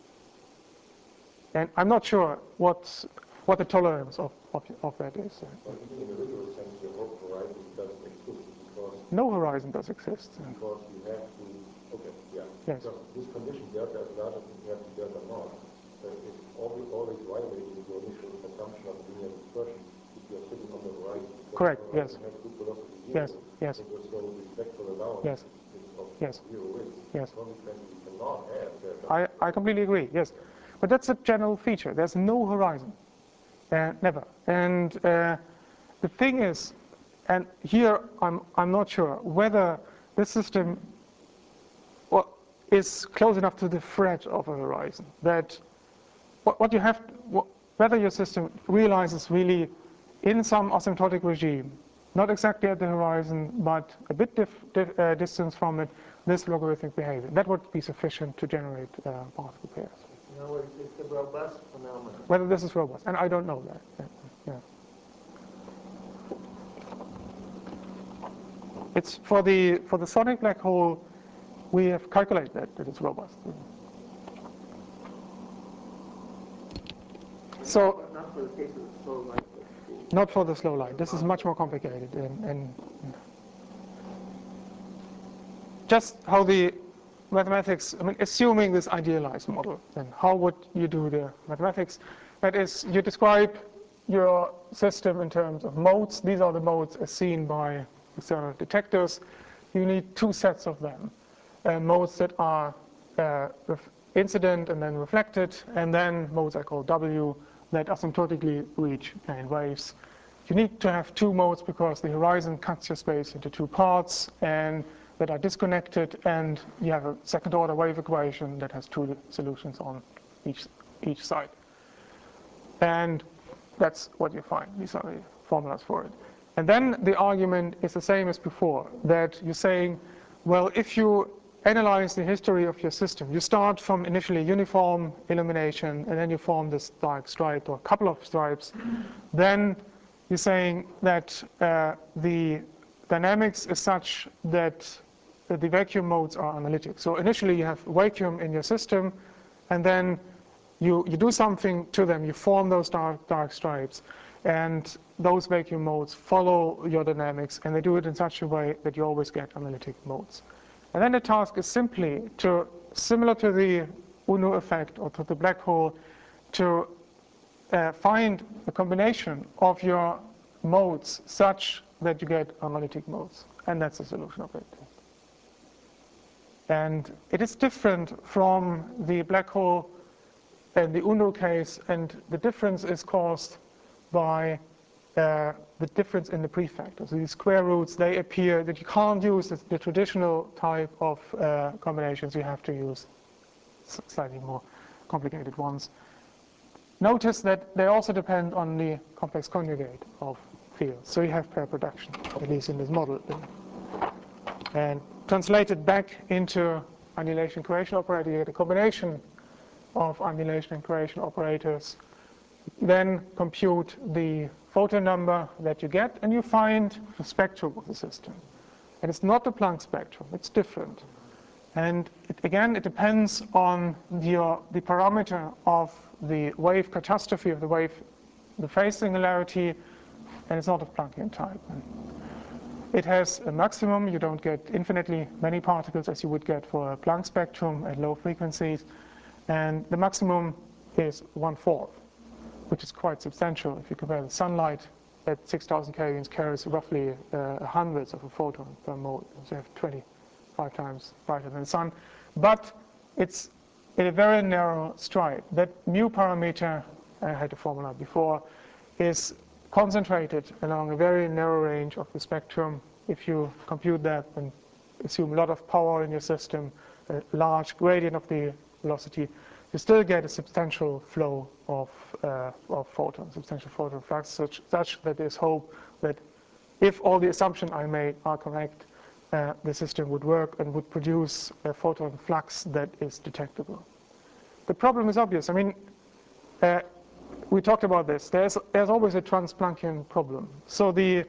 Speaker 1: And I'm not sure what's, what the tolerance of, of, of that is.
Speaker 2: But in the rigorous sense, your horizon doesn't exist because...
Speaker 1: No horizon does exist.
Speaker 2: Because you have to... Okay, yeah.
Speaker 1: Yes.
Speaker 2: Because this condition, delta is larger than you have to delta naught. So it's always, always violating your initial assumption of linear dispersion if you're sitting on the horizon.
Speaker 1: Correct, yes.
Speaker 2: Has group velocity zero,
Speaker 1: yes, yes.
Speaker 2: So the spectral allowance
Speaker 1: yes.
Speaker 2: is of
Speaker 1: yes.
Speaker 2: zero width.
Speaker 1: Yes.
Speaker 2: Consequently, you cannot have delta.
Speaker 1: I, I completely agree, yes. But that's a general feature. There's no horizon, uh, never. And uh, the thing is, and here I'm, I'm not sure whether this system well, is close enough to the threat of a horizon, that what, what you have, what, whether your system realizes really in some asymptotic regime, not exactly at the horizon, but a bit dif, dif, uh, distance from it, this logarithmic behavior. That would be sufficient to generate uh, particle pairs.
Speaker 3: In other words, it's a robust phenomenon.
Speaker 1: Whether this is robust, and I don't know that. Yeah. Yeah. It's for the for the sonic black hole, we have calculated that, that it's robust. So
Speaker 3: Not for the case of the slow light.
Speaker 1: not for the slow light. This is much more complicated, and, and just how the mathematics. I mean, assuming this idealized model, then how would you do the mathematics? That is, you describe your system in terms of modes. These are the modes as seen by external detectors. You need two sets of them. Uh, modes that are uh, incident and then reflected, and then modes I call W that asymptotically reach plane waves. You need to have two modes because the horizon cuts your space into two parts and that are disconnected, and you have a second order wave equation that has two solutions on each, each side. And that's what you find. These are the formulas for it. And then the argument is the same as before, that you're saying, well, if you analyze the history of your system, you start from initially uniform illumination, and then you form this dark stripe or a couple of stripes. Then you're saying that uh, the dynamics is such that the vacuum modes are analytic. So initially you have vacuum in your system, and then you, you do something to them. You form those dark, dark stripes, and those vacuum modes follow your dynamics, and they do it in such a way that you always get analytic modes. And then the task is simply to, similar to the Unruh effect or to the black hole, to uh, find a combination of your modes such that you get analytic modes. And that's the solution of it. And it is different from the black hole and the Unruh case, and the difference is caused by uh, the difference in the prefactors. So these square roots, they appear that you can't use the, the traditional type of uh, combinations. You have to use slightly more complicated ones. Notice that they also depend on the complex conjugate of fields. So you have pair production, at least in this model. And translated back into annihilation creation operator, you get a combination of annihilation and creation operators. Then compute the photon number that you get, and you find the spectrum of the system. And it's not the Planck spectrum, it's different. And it, again, it depends on the, the parameter of the wave catastrophe of the wave, the phase singularity, and it's not of Planckian type. It has a maximum. You don't get infinitely many particles as you would get for a Planck spectrum at low frequencies. And the maximum is one-fourth, which is quite substantial. If you compare the sunlight at six thousand kelvins carries roughly uh, hundreds of a photon per mode. So you have twenty-five times brighter than the sun. But it's in a very narrow stripe. That mu parameter, I had a formula before, is concentrated along a very narrow range of the spectrum. If you compute that and assume a lot of power in your system, a large gradient of the velocity, you still get a substantial flow of, uh, of photons, substantial photon flux, such, such that there's hope that if all the assumptions I made are correct, uh, the system would work and would produce a photon flux that is detectable. The problem is obvious. I mean, uh, we talked about this. There's, there's always a trans-Planckian problem. So the,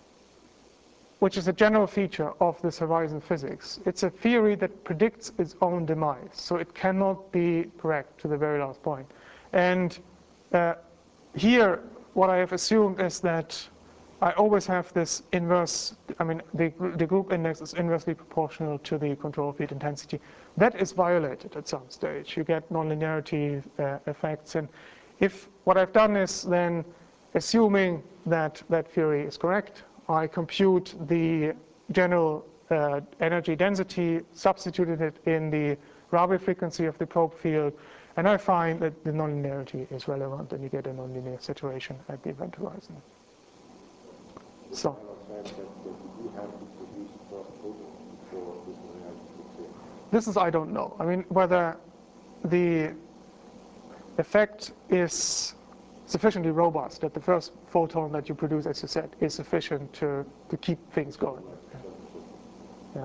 Speaker 1: which is a general feature of this horizon physics. It's a theory that predicts its own demise. So it cannot be correct to the very last point. And uh, here, what I have assumed is that I always have this inverse, I mean, the, the group index is inversely proportional to the control field intensity. That is violated at some stage. You get nonlinearity uh, effects. And if what I've done is then, assuming that that theory is correct, I compute the general uh, energy density, substituted it in the Rabi frequency of the probe field, And I find that the nonlinearity is relevant, and you get a nonlinear situation at the event horizon. So. This is, I don't know. I mean, whether the effect is sufficiently robust that the first photon that you produce, as you said, is sufficient to, to keep things going. Yeah.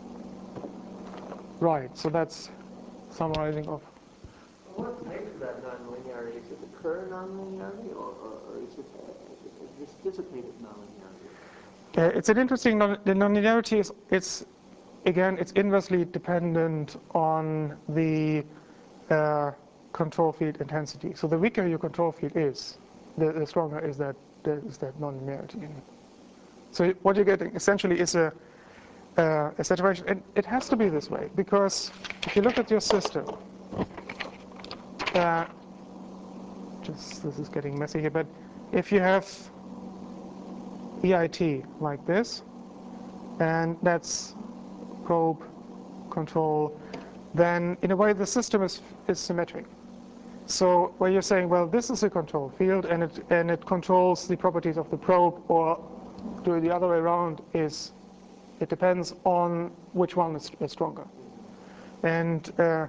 Speaker 1: Right, so that's summarizing of.
Speaker 3: What makes that nonlinearity? Is it the Kerr nonlinearity, or, or, or is it uh, this dissipated nonlinearity?
Speaker 1: Uh, it's an interesting, non the nonlinearity is, it's, again, it's inversely dependent on the uh, control field intensity. So the weaker your control field is, the, the stronger is that, the, is that nonlinearity. So what you're getting essentially is a, uh, a situation, and it has to be this way, because if you look at your system, uh, just, this is getting messy here, but if you have E I T like this, and that's probe, control, then in a way the system is, is symmetric. So where you're saying, well, this is a control field, and it, and it controls the properties of the probe, or do it the other way around, is it depends on which one is, is stronger. And uh,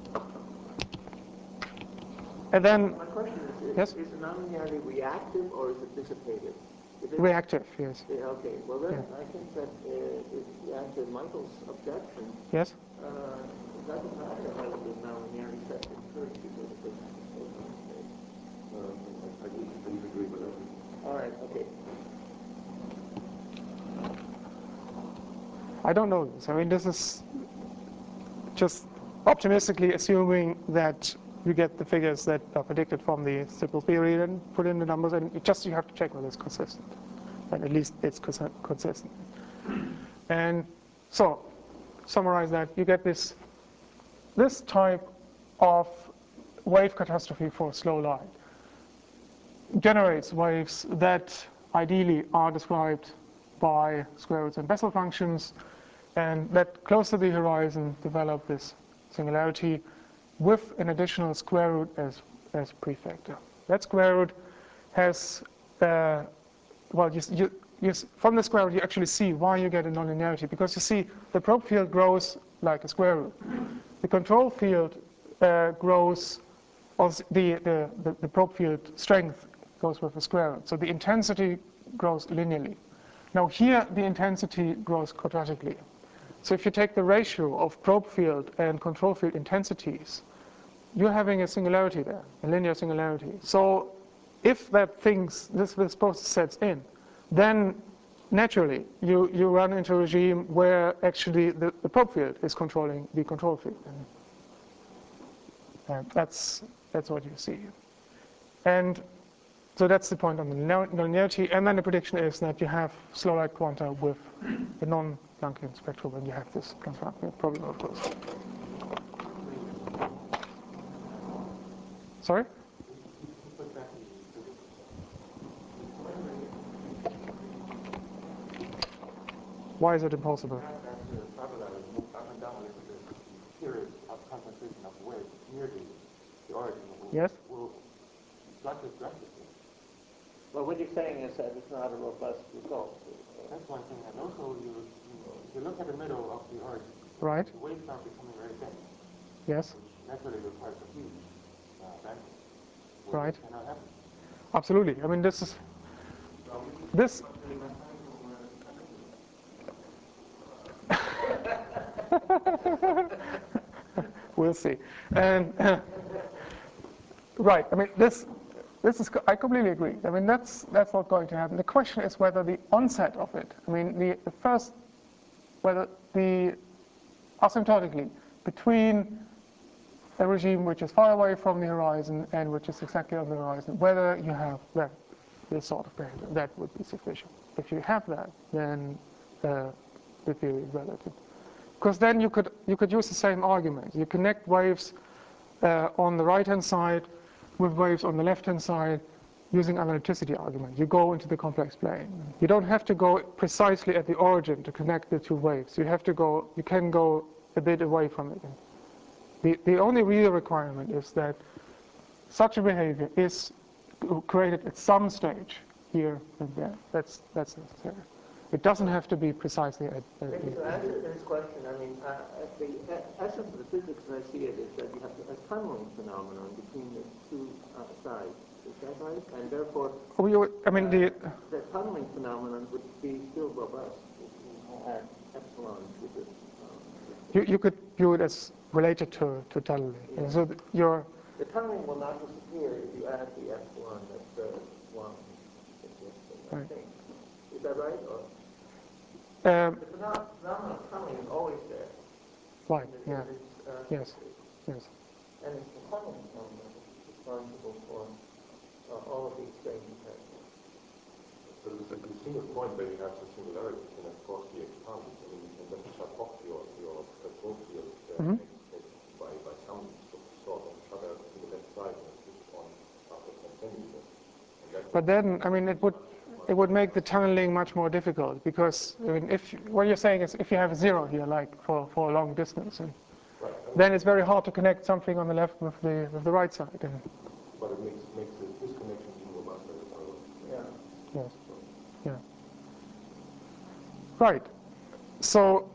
Speaker 1: and then,
Speaker 3: my question is, is,
Speaker 1: yes?
Speaker 3: is the nonlinearity reactive or is it dissipated? If
Speaker 1: Reactive, yes.
Speaker 3: Yeah, okay, well then
Speaker 1: Yeah.
Speaker 3: I think that uh, if you answer Michael's objection,
Speaker 1: Yes?
Speaker 3: uh, it doesn't matter whether the nonlinearity set occurs because of the photon state.
Speaker 2: Uh, I do agree with that.
Speaker 3: All right, okay.
Speaker 1: I don't know this. I mean, this is just optimistically assuming that you get the figures that are predicted from the simple theory and put in the numbers, and it just you have to check whether it's consistent. And at least it's consistent. And so, summarize that, you get this, this type of wave catastrophe for a slow light generates waves that ideally are described by square roots and Bessel functions, and that close to the horizon develop this singularity with an additional square root as, as prefactor. That square root has, uh, well, you, you, you, from the square root you actually see why you get a nonlinearity, because you see the probe field grows like a square root. The control field uh, grows, or the, the, the, the probe field strength goes with a square root. So the intensity grows linearly. Now here the intensity grows quadratically. So if you take the ratio of probe field and control field intensities, you're having a singularity there, a linear singularity. So if that things, this, this process sets in, then naturally you, you run into a regime where actually the, the probe field is controlling the control field. And that's, that's what you see. And so that's the point on the nonlinearity. And then the prediction is that you have slow light quanta with a non-Planckian spectrum, and you have this Planckian problem, of course. Sorry? Why is it impossible? Yes?
Speaker 3: Well, what you're saying is that it's not a robust result.
Speaker 4: That's one thing. And also, you, you, if you look at the middle of the Earth,
Speaker 1: Right.
Speaker 4: the waves are becoming very thin.
Speaker 1: Yes.
Speaker 4: Which naturally requires a huge uh, bandwidth.
Speaker 1: Right.
Speaker 4: Cannot happen.
Speaker 1: Absolutely. I mean, this is this. We'll see. And uh, right. I mean, this. This is. I completely agree. I mean, that's that's not going to happen. The question is whether the onset of it. I mean, the, the first, whether the asymptotically between a regime which is far away from the horizon and which is exactly on the horizon, whether you have that this sort of behavior, that would be sufficient. If you have that, then uh, the theory is relative. Because then you could you could use the same argument. You connect waves uh, on the right-hand side with waves on the left-hand side using analyticity argument. You go into the complex plane. You don't have to go precisely at the origin to connect the two waves. You have to go. You can go a bit away from it. The, the only real requirement is that such a behavior is created at some stage here and there. That's, that's necessary. It doesn't have to be precisely at, at
Speaker 3: Maybe to answer this question, I mean, uh, the essence of the physics, as I see it, is that you have a tunneling phenomenon between the two uh, sides. Is that right? And therefore,
Speaker 1: we, I mean, the,
Speaker 3: uh, the tunneling phenomenon would be still robust if you had epsilon with this. Um,
Speaker 1: you, you could view it as related to, to tunneling.
Speaker 3: Yeah.
Speaker 1: So the, your,
Speaker 3: the tunneling will not disappear if you add the epsilon that uh, one exists, I
Speaker 1: Right.
Speaker 3: think. Is that right? Or?
Speaker 1: um,
Speaker 3: The phenomenon of tunneling is always there.
Speaker 1: right,
Speaker 3: And it-
Speaker 1: yeah,
Speaker 3: it's, uh,
Speaker 1: yes, yes.
Speaker 3: And it's the tunneling phenomenon that's responsible for uh, all of these strange effects.
Speaker 2: So the, the single point where you have the singularity can of course be expanded. I mean, you can then shut off your, your control field uh,
Speaker 1: Mhm.
Speaker 2: by, by some sort of shutter to the left side and switch on after ten centimeters. And that
Speaker 1: But then, I mean, it would it would make the tunneling much more difficult because I mean, if what you're saying is if you have a zero here, like for, for a long distance, and
Speaker 2: right.
Speaker 1: then it's very hard to connect something on the left with the with the right side. And
Speaker 2: But it makes makes the disconnection even robuster as well.
Speaker 3: Yeah.
Speaker 1: yes, yeah, right. So,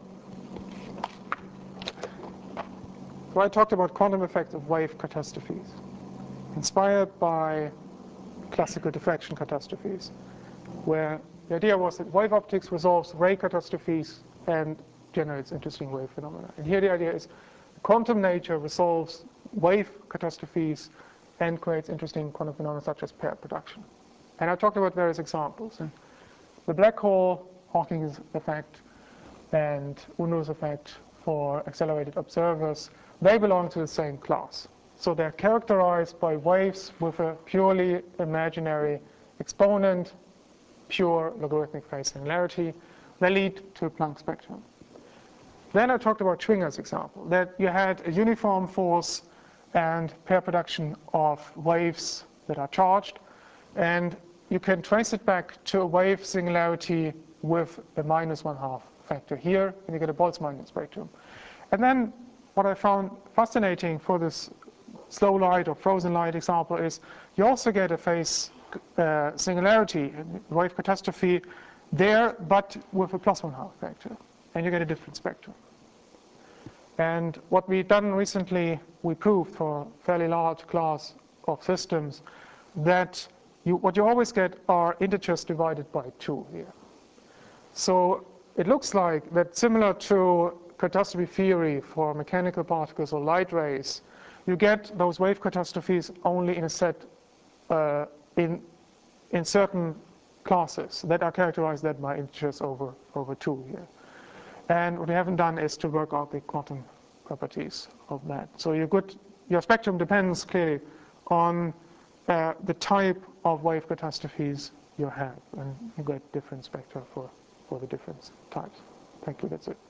Speaker 1: so I talked about quantum effects of wave catastrophes, inspired by classical diffraction catastrophes, where the idea was that wave optics resolves ray catastrophes and generates interesting wave phenomena. And here the idea is quantum nature resolves wave catastrophes and creates interesting quantum phenomena such as pair production. And I talked about various examples. And the black hole, Hawking's effect, and Unruh's effect for accelerated observers, they belong to the same class. So they're characterized by waves with a purely imaginary exponent, pure logarithmic phase singularity. They lead to a Planck spectrum. Then I talked about Schwinger's example, that you had a uniform force and pair production of waves that are charged, and you can trace it back to a wave singularity with a minus one half factor here, and you get a Boltzmann spectrum. And then what I found fascinating for this slow light or frozen light example is you also get a phase uh, singularity, wave catastrophe there, but with a plus one half factor, and you get a different spectrum. And what we've done recently, we proved for a fairly large class of systems that you, what you always get are integers divided by two here. So it looks like that similar to catastrophe theory for mechanical particles or light rays, you get those wave catastrophes only in a set uh, in in certain classes that are characterized then by integers over over two here. And what we haven't done is to work out the quantum properties of that. So your good your spectrum depends clearly on uh, the type of wave catastrophes you have, and you get different spectra for for the different types. Thank you. That's it.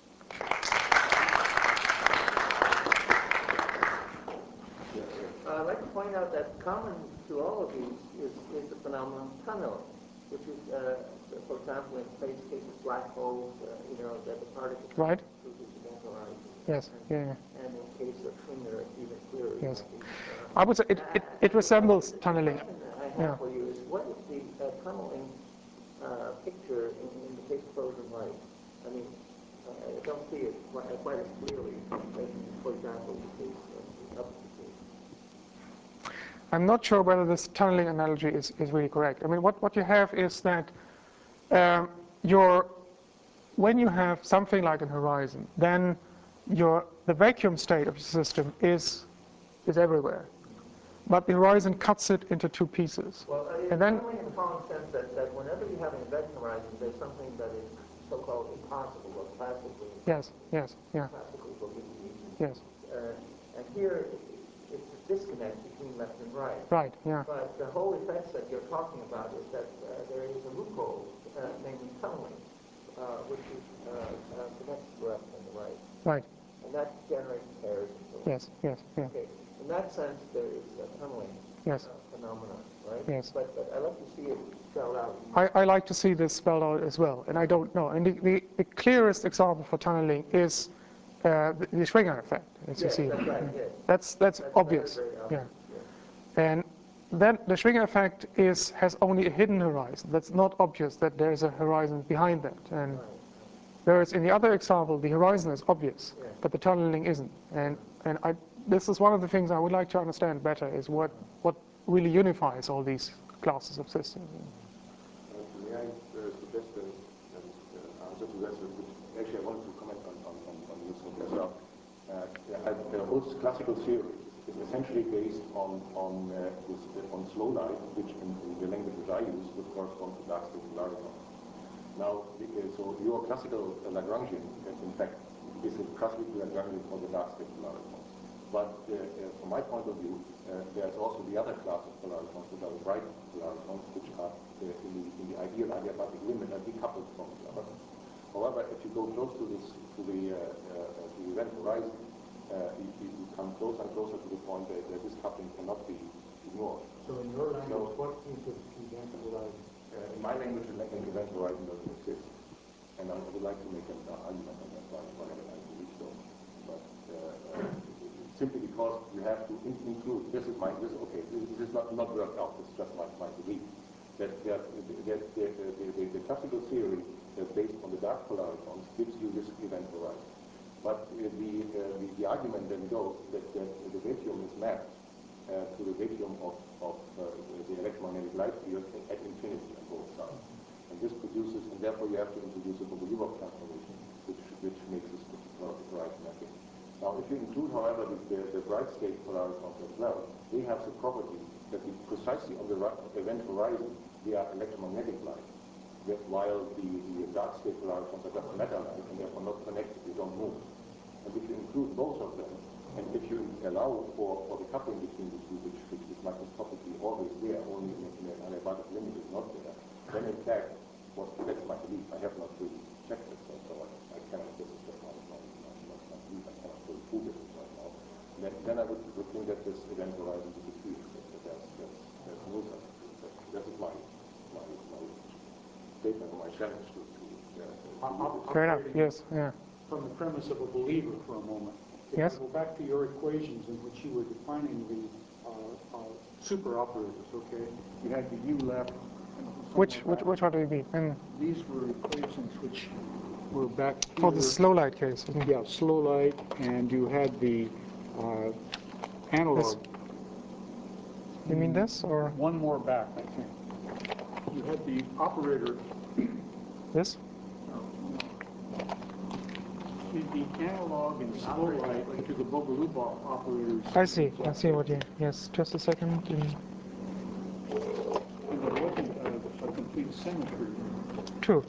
Speaker 3: Uh, I'd like to point out that common to all of these is, is the phenomenon of tunneling, which is, uh, for example, in the case of black holes, uh, you know, that the particles
Speaker 1: Right.
Speaker 3: through this event horizon.
Speaker 1: Yes.
Speaker 3: And,
Speaker 1: Yeah. yeah.
Speaker 3: and in the case of Schwinger, it's even clearer.
Speaker 1: Yes.
Speaker 3: You know, these, uh,
Speaker 1: I would say it, it, it resembles
Speaker 3: the
Speaker 1: tunneling.
Speaker 3: question I have
Speaker 1: Yeah.
Speaker 3: for you is, what is the uh, tunneling uh, picture in, in the case of frozen light? I mean, uh, I don't see it quite, quite as clearly as, for example, the case of the upper case.
Speaker 1: I'm not sure whether this tunneling analogy is, is really correct. I mean, what, what you have is that um, your, when you have something like an horizon, then your, the vacuum state of the system is, is everywhere. But the horizon cuts it into two pieces.
Speaker 3: Well, uh,
Speaker 1: and then,
Speaker 3: tunneling in the following sense that, that whenever you have an event horizon, there's something that is so-called impossible or classically,
Speaker 1: yes, yes, yeah,
Speaker 3: classically believed.
Speaker 1: yes,
Speaker 3: Uh, and here, it's a disconnect between left and right.
Speaker 1: right, yeah,
Speaker 3: But the whole effects that you're talking about is that uh, there is a loophole, uh, namely tunneling, uh, which is uh, uh, connects the left and the right.
Speaker 1: right,
Speaker 3: And that generates pairs and so on.
Speaker 1: yes, yes, yeah,
Speaker 3: Okay. In that sense, there is a tunneling
Speaker 1: yes,
Speaker 3: uh, phenomenon, right?
Speaker 1: yes.
Speaker 3: But, but I like to see it spelled out.
Speaker 1: I, I like to see this spelled out as well, and I don't know. And the, the, the clearest example for tunneling is uh, the, the Schwinger effect, as you
Speaker 3: Yes,
Speaker 1: see.
Speaker 3: that's right, yes.
Speaker 1: That's, that's,
Speaker 3: That's
Speaker 1: obvious.
Speaker 3: very, very
Speaker 1: Yeah.
Speaker 3: obvious. Yes.
Speaker 1: And then the Schwinger effect is, has only a hidden horizon. That's not obvious that there is a horizon behind that. And
Speaker 3: Right.
Speaker 1: whereas in the other example, the horizon is obvious,
Speaker 3: Yeah.
Speaker 1: but the tunneling isn't. And, and I, this is one of the things I would like to understand better, is what, what really unifies all these classes of systems.
Speaker 2: Uh, may I uh, suggest an uh, answer to that? Which actually, I wanted to comment on, on, on, on this one as well. Uh, yeah, the whole classical theory is essentially based on on uh, this, uh, on slow light, which in, in the language that I use would correspond to dark state polaritons. Now, the, uh, so your classical uh, Lagrangian, uh, in fact, is a classical Lagrangian for the dark state polaritons. But uh, uh, from my point of view, uh, there's also the other class of polaritons, which are the bright polaritons, which are uh, in, the, in the ideal adiabatic limit are decoupled from each other. However, if you go close to this, to the, uh, uh, to the event horizon, uh, you, you come closer and closer to the point that, that this coupling cannot be ignored.
Speaker 4: So in your language,
Speaker 2: So,
Speaker 4: what is the event horizon?
Speaker 2: Uh, in my language, an event horizon doesn't exist. And I would like to make an uh, argument on that, why, why I believe so. But uh, uh, simply because you have to in include, this is my, this is, okay, this, this is not, not worked out, this is just my, my belief, that, that, that, that the, the, the classical theory uh, based on the dark polaritons gives you this event horizon. But uh, the, uh, the, the argument then goes that, that the vacuum is mapped uh, to the vacuum of, of uh, the electromagnetic light field at infinity on both sides. And this produces, and therefore you have to introduce a Bogoliubov transformation, which, which makes this horizon mapping. Now, if you include, however, the, the, the bright state polaritons as well, they have the property that the, precisely on the event horizon, they are electromagnetic light, that while the, the dark state polaritons are just matter light and therefore not connected, they don't move. And if you include both of them, and if you allow for, for the coupling between the two, which, which is microscopically always there, only in, in an adiabatic limit is not there, then in fact, what, that's my belief. I have not really checked it, so, so I, I cannot, this is just my, my, my, my, my belief, I cannot really prove it right now. Then, then I would, would think that this event horizon disappears, that, that there's, there's, there's no such thing. That, that is my, my, my statement or my challenge to, to, uh, to
Speaker 1: Fair enough, yes, yeah.
Speaker 4: From the premise of a believer for a moment. If
Speaker 1: Yes.
Speaker 4: I go back to your equations in which you were defining the uh, uh, super operators, okay? You had the U left.
Speaker 1: Which, which, which one do you mean? And
Speaker 4: These were equations which were back
Speaker 1: for
Speaker 4: here.
Speaker 1: the slow light case. isn't it?
Speaker 4: Yeah, slow light, and you had the uh, analog.
Speaker 1: This. You mean this, or
Speaker 4: One more back, I think. You had the operator.
Speaker 1: this?
Speaker 4: The, the analog and slow light to the Bogoliubov operators.
Speaker 1: I see, I see what you, yes, just a second. Mm.
Speaker 4: And there wasn't a, a complete symmetry.
Speaker 1: True.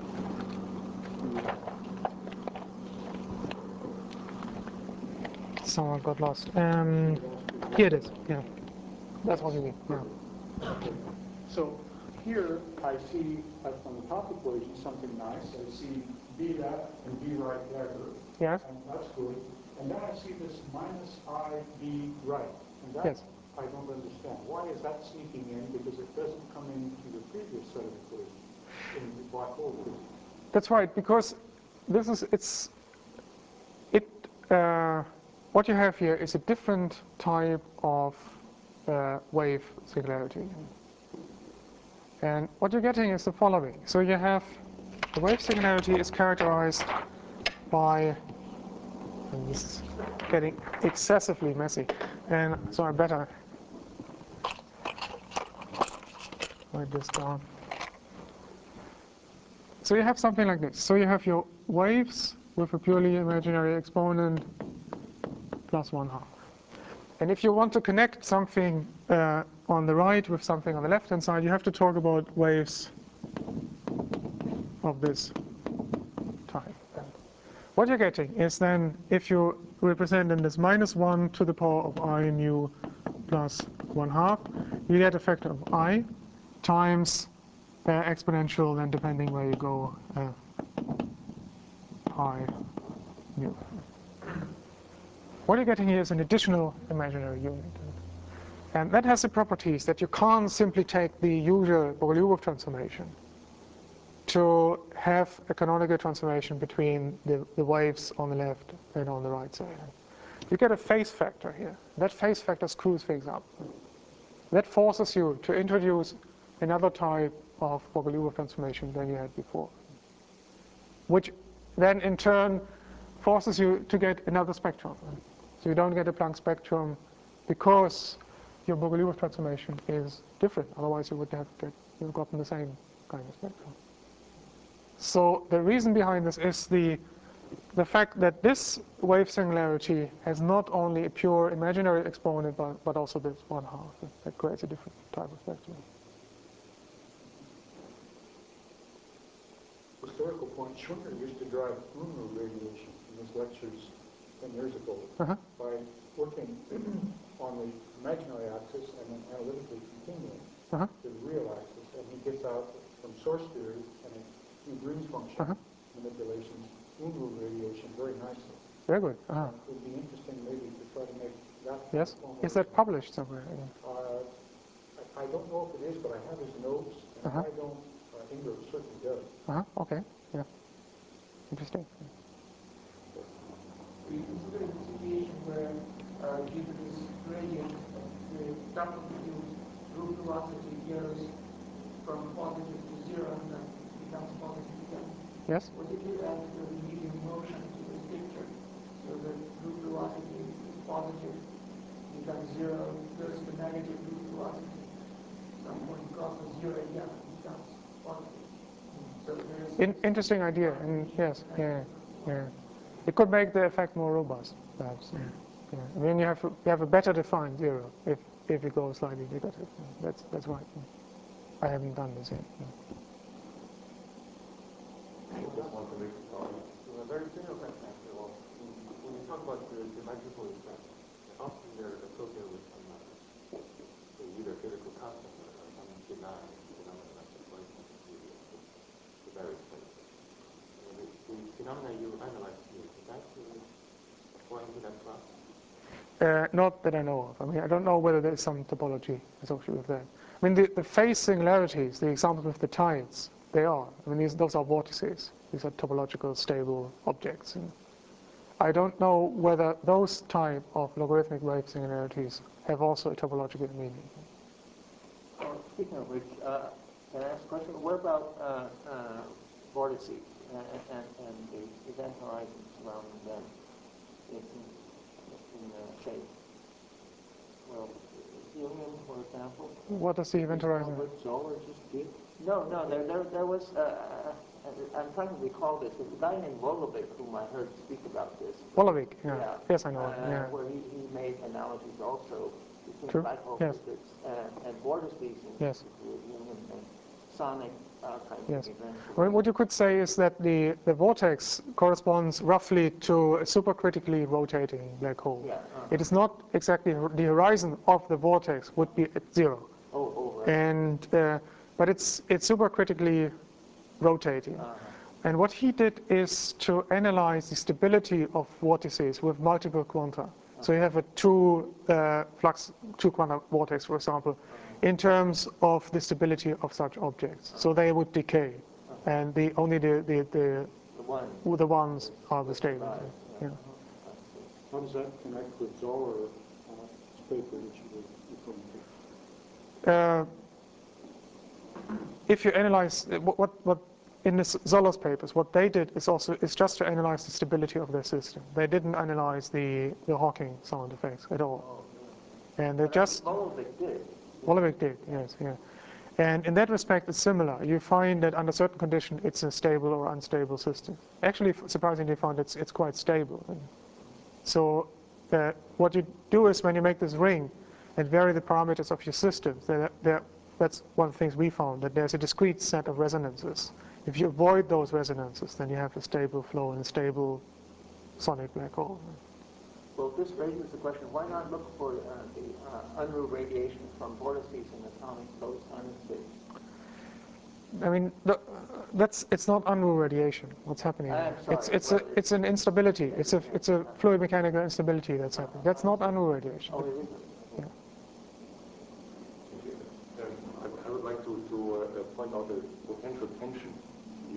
Speaker 1: Someone got lost. Um, here it is, yeah. That's what you mean, yeah.
Speaker 4: So here I see, uh, from the top equation, something nice. I see B left and B right dagger.
Speaker 1: Yes?
Speaker 4: And that's good. And then I see this minus I B right. And that
Speaker 1: Yes.
Speaker 4: I don't understand. Why is that sneaking in? Because it doesn't come into the previous set of equations in the black hole physics.
Speaker 1: That's right, because this is, it's, it, uh, what you have here is a different type of uh, wave singularity. And what you're getting is the following. So you have, the wave singularity is characterized by, and this is getting excessively messy, and so I better write this down. So you have something like this. So you have your waves with a purely imaginary exponent plus one half. And if you want to connect something uh, on the right with something on the left-hand side, you have to talk about waves of this type. And what you're getting is then, if you represent in this minus one to the power of I mu plus one half, you get a factor of I times uh, exponential, then depending where you go, uh, pi mu. What you're getting here is an additional imaginary unit. And that has the properties that you can't simply take the usual Bogoliubov transformation to have a canonical transformation between the, the waves on the left and on the right side. You get a phase factor here. That phase factor screws things up. That forces you to introduce another type of Bogoliubov transformation than you had before, which then in turn forces you to get another spectrum. So you don't get a Planck spectrum because your Bogoliubov transformation is different. Otherwise you would have get, you've gotten the same kind of spectrum. So the reason behind this is the the fact that this wave singularity has not only a pure imaginary exponent, but, but also this one half that creates a different type of spectrum.
Speaker 4: Historical point, Schwinger used to drive Unruh radiation in his lectures ten years ago uh-huh. by working on the imaginary axis and then analytically continuing uh-huh. to the real axis. And he gets out from source theory and a few Green's function uh-huh. manipulations Unruh radiation very nicely.
Speaker 1: Very good. Uh-huh.
Speaker 4: It would be interesting maybe to try to make that.
Speaker 1: Yes. Is that published somewhere?
Speaker 4: Uh, I, I don't know if it is, but I have his notes, and uh-huh. if I don't, uh, Ingrid certainly does.
Speaker 1: Uh-huh. Okay. Yeah. Interesting.
Speaker 3: We consider the situation where, uh, due to this gradient, the double field group velocity goes from positive to zero and then becomes positive again.
Speaker 1: Yes.
Speaker 3: What if you add the medium motion to this picture? So the group velocity is positive, becomes zero, goes to negative group velocity. Some point crosses zero again, becomes positive. So there's
Speaker 1: In, interesting idea. And yes, yeah, yeah. It could make the effect more robust, perhaps. Yeah. Yeah. I mean, you have you have a better defined zero if if it goes slightly negative. That's that's right. I haven't done this yet. Yeah.
Speaker 2: I just want to make a very general question. Actually, well, when you talk about the symmetrical effect, often they're associated with some uh, either physical constant or some benign phenomena like the point of the various places. The, the phenomena you analyze here, does that fall into that class?
Speaker 1: Uh, not that I know of. I mean, I don't know whether there is some topology associated with that. I mean, the, the phase singularities, the example with the tides, they are. I mean, these, those are vortices. These are topological stable objects. And I don't know whether those type of logarithmic wave singularities have also a topological meaning.
Speaker 5: Well, speaking of which, uh, can I ask a question? What about uh, uh, vortices and, and, and the event horizons surrounding them in, in uh, shape? Well, helium, for example.
Speaker 1: What does the event horizon?
Speaker 4: What Zoller just did?
Speaker 5: No, no, there, there, there was, uh, I'm trying to recall this, there's a guy named Wolovic whom I heard speak about this.
Speaker 1: Wolovic, yeah.
Speaker 5: yeah.
Speaker 1: Yes, I know.
Speaker 5: Uh,
Speaker 1: yeah.
Speaker 5: Where he, he made analogies also between
Speaker 1: True.
Speaker 5: black hole
Speaker 1: Yes.
Speaker 5: physics and, and vortices in
Speaker 1: Yes.
Speaker 5: helium and sonic uh, kinds
Speaker 1: Yes.
Speaker 5: of events.
Speaker 1: Well, what you could say is that the, the vortex corresponds roughly to a supercritically rotating black hole.
Speaker 5: Yeah, uh-huh.
Speaker 1: It is not exactly the horizon of the vortex would be at zero.
Speaker 5: Oh, oh, right.
Speaker 1: And uh, but it's it's supercritically rotating.
Speaker 5: Uh-huh.
Speaker 1: And what he did is to analyze the stability of vortices with multiple quanta. Uh-huh. So you have a two uh, flux, two quanta vortex, for example, uh-huh. in terms of the stability of such objects. Uh-huh. So they would decay, uh-huh. and the only the the the,
Speaker 5: the, one.
Speaker 1: the ones are the stable.
Speaker 5: Right.
Speaker 1: Yeah.
Speaker 5: Yeah.
Speaker 4: How does that connect with Zoller uh, paper that you were referring to?
Speaker 1: Uh, if you analyze uh, what, what, what in the Zoller's papers, what they did is also is just to analyze the stability of their system. They didn't analyze the, the Hawking sound effects at all.
Speaker 5: Oh, yeah.
Speaker 1: And they
Speaker 5: but
Speaker 1: just
Speaker 5: Wolovic did.
Speaker 1: Wolovic did, yes, yeah. And in that respect, it's similar. You find that under certain conditions, it's a stable or unstable system. Actually, surprisingly, found it's it's quite stable. And so uh, what you do is when you make this ring and vary the parameters of your system, they're, they're, that's one of the things we found, that there's a discrete set of resonances. If you avoid those resonances, then you have a stable flow and a stable sonic black hole.
Speaker 5: Well, this raises the question, why not look for uh, the uh, Unruh radiation from vortices in atomic closed time space?
Speaker 1: I mean, the, that's it's not Unruh radiation. What's happening?
Speaker 5: I'm sorry,
Speaker 1: it's it's
Speaker 5: well,
Speaker 1: a it's an instability.
Speaker 5: Yeah,
Speaker 1: it's a
Speaker 5: yeah,
Speaker 1: it's a
Speaker 5: yeah.
Speaker 1: fluid mechanical instability that's happening. That's not Unruh radiation.
Speaker 5: Oh, it isn't?
Speaker 1: Yeah.
Speaker 2: Um, I, I would like to, to uh, point out the potential tension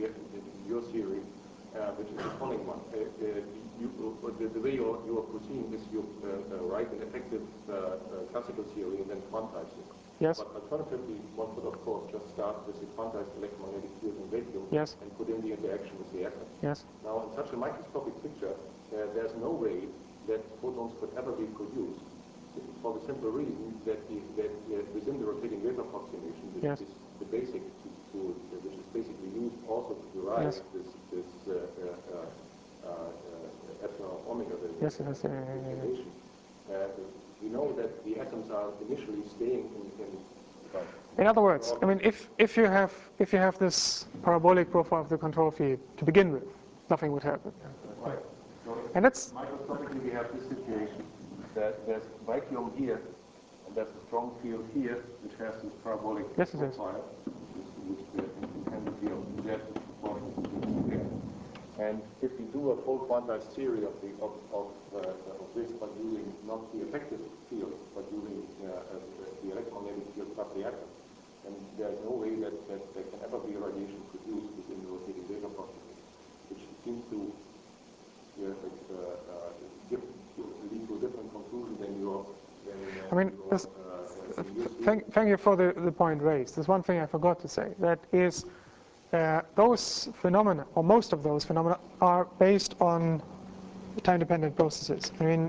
Speaker 2: the following one. Uh, uh, you, uh, the, the way you are, you are proceeding is you uh, uh, write an effective uh, uh, classical theory and then quantize it.
Speaker 1: Yes.
Speaker 2: But alternatively, one could of course just start with the quantized electromagnetic field in vacuum
Speaker 1: Yes.
Speaker 2: and put in the interaction with the atom.
Speaker 1: Yes.
Speaker 2: Now, in such a microscopic picture, uh, there's no way that photons could ever be produced, for the simple reason that, the, that uh, within the rotating wave approximation, which
Speaker 1: Yes.
Speaker 2: is the basic tool, uh, which is basically used also to derive
Speaker 1: Yes.
Speaker 2: this, this uh, uh, uh, uh, epsilon of omega, the
Speaker 1: Yes, yes,
Speaker 2: the
Speaker 1: yeah, yeah, yeah.
Speaker 2: relation. Uh, we know that the atoms are initially staying in, in well,
Speaker 1: In other words, I mean, if, if, you have, if you have this parabolic profile of the control field to begin with, nothing would happen.
Speaker 2: right. So
Speaker 1: And that's
Speaker 2: microscopically we have this situation that there's vacuum here, and there's a strong field here, which has this parabolic
Speaker 1: Yes, it is.
Speaker 2: profile, which is the intensity of Z proportional to the square. And if we do a full quantized theory of the of of, uh, of this, but using not the effective field, but using uh, uh, the electromagnetic field plus the atom, then there's no way that, that there can ever be radiation produced within the rotating wave approximation, which seems to uh, uh, uh, give, lead to a different conclusion than your. Than, uh,
Speaker 1: I mean,
Speaker 2: your,
Speaker 1: this,
Speaker 2: uh, uh,
Speaker 1: thank, thank you for the, the point raised. There's one thing I forgot to say. That is, uh, those phenomena, or most of those phenomena, are based on time-dependent processes. I mean,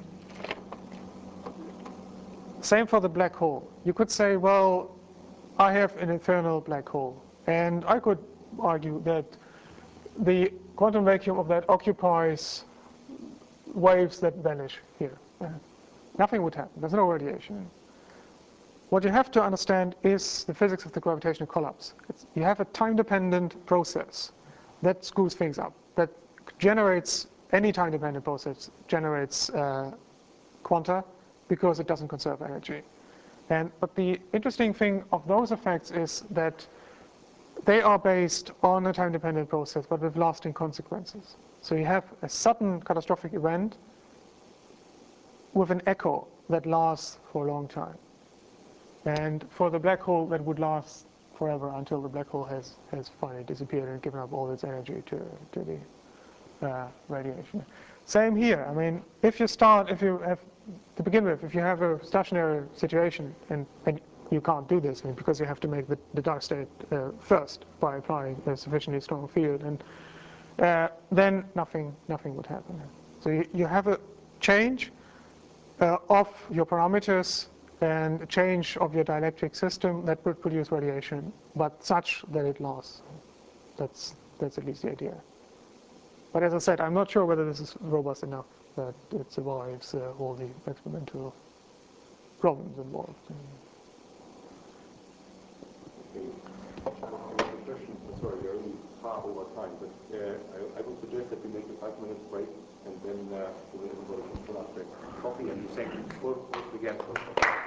Speaker 1: same for the black hole. You could say, well, I have an infernal black hole, and I could argue that the quantum vacuum of that occupies waves that vanish here. Uh, nothing would happen. There's no radiation. What you have to understand is the physics of the gravitational collapse. It's, you have a time-dependent process that screws things up, that generates, any time-dependent process generates uh, quanta because it doesn't conserve energy. And, but the interesting thing of those effects is that they are based on a time-dependent process, but with lasting consequences. So you have a sudden catastrophic event with an echo that lasts for a long time. And for the black hole, that would last forever until the black hole has, has finally disappeared and given up all its energy to, to the uh, radiation. Same here. I mean, if you start, if you have, to begin with, if you have a stationary situation, and, and you can't do this, I mean, because you have to make the, the dark state uh, first by applying a sufficiently strong field, and uh, then nothing, nothing would happen. So you, you have a change uh, of your parameters and a change of your dielectric system that would produce radiation, but such that it lasts. That's, that's at least the idea. But as I said, I'm not sure whether this is robust enough that it survives uh, all the experimental problems involved.
Speaker 2: Another question. Sorry, we're only far over time, but uh, I, I would suggest that we make a five minutes break, and then uh, so that everybody can fill up their coffee and you say, we'll begin.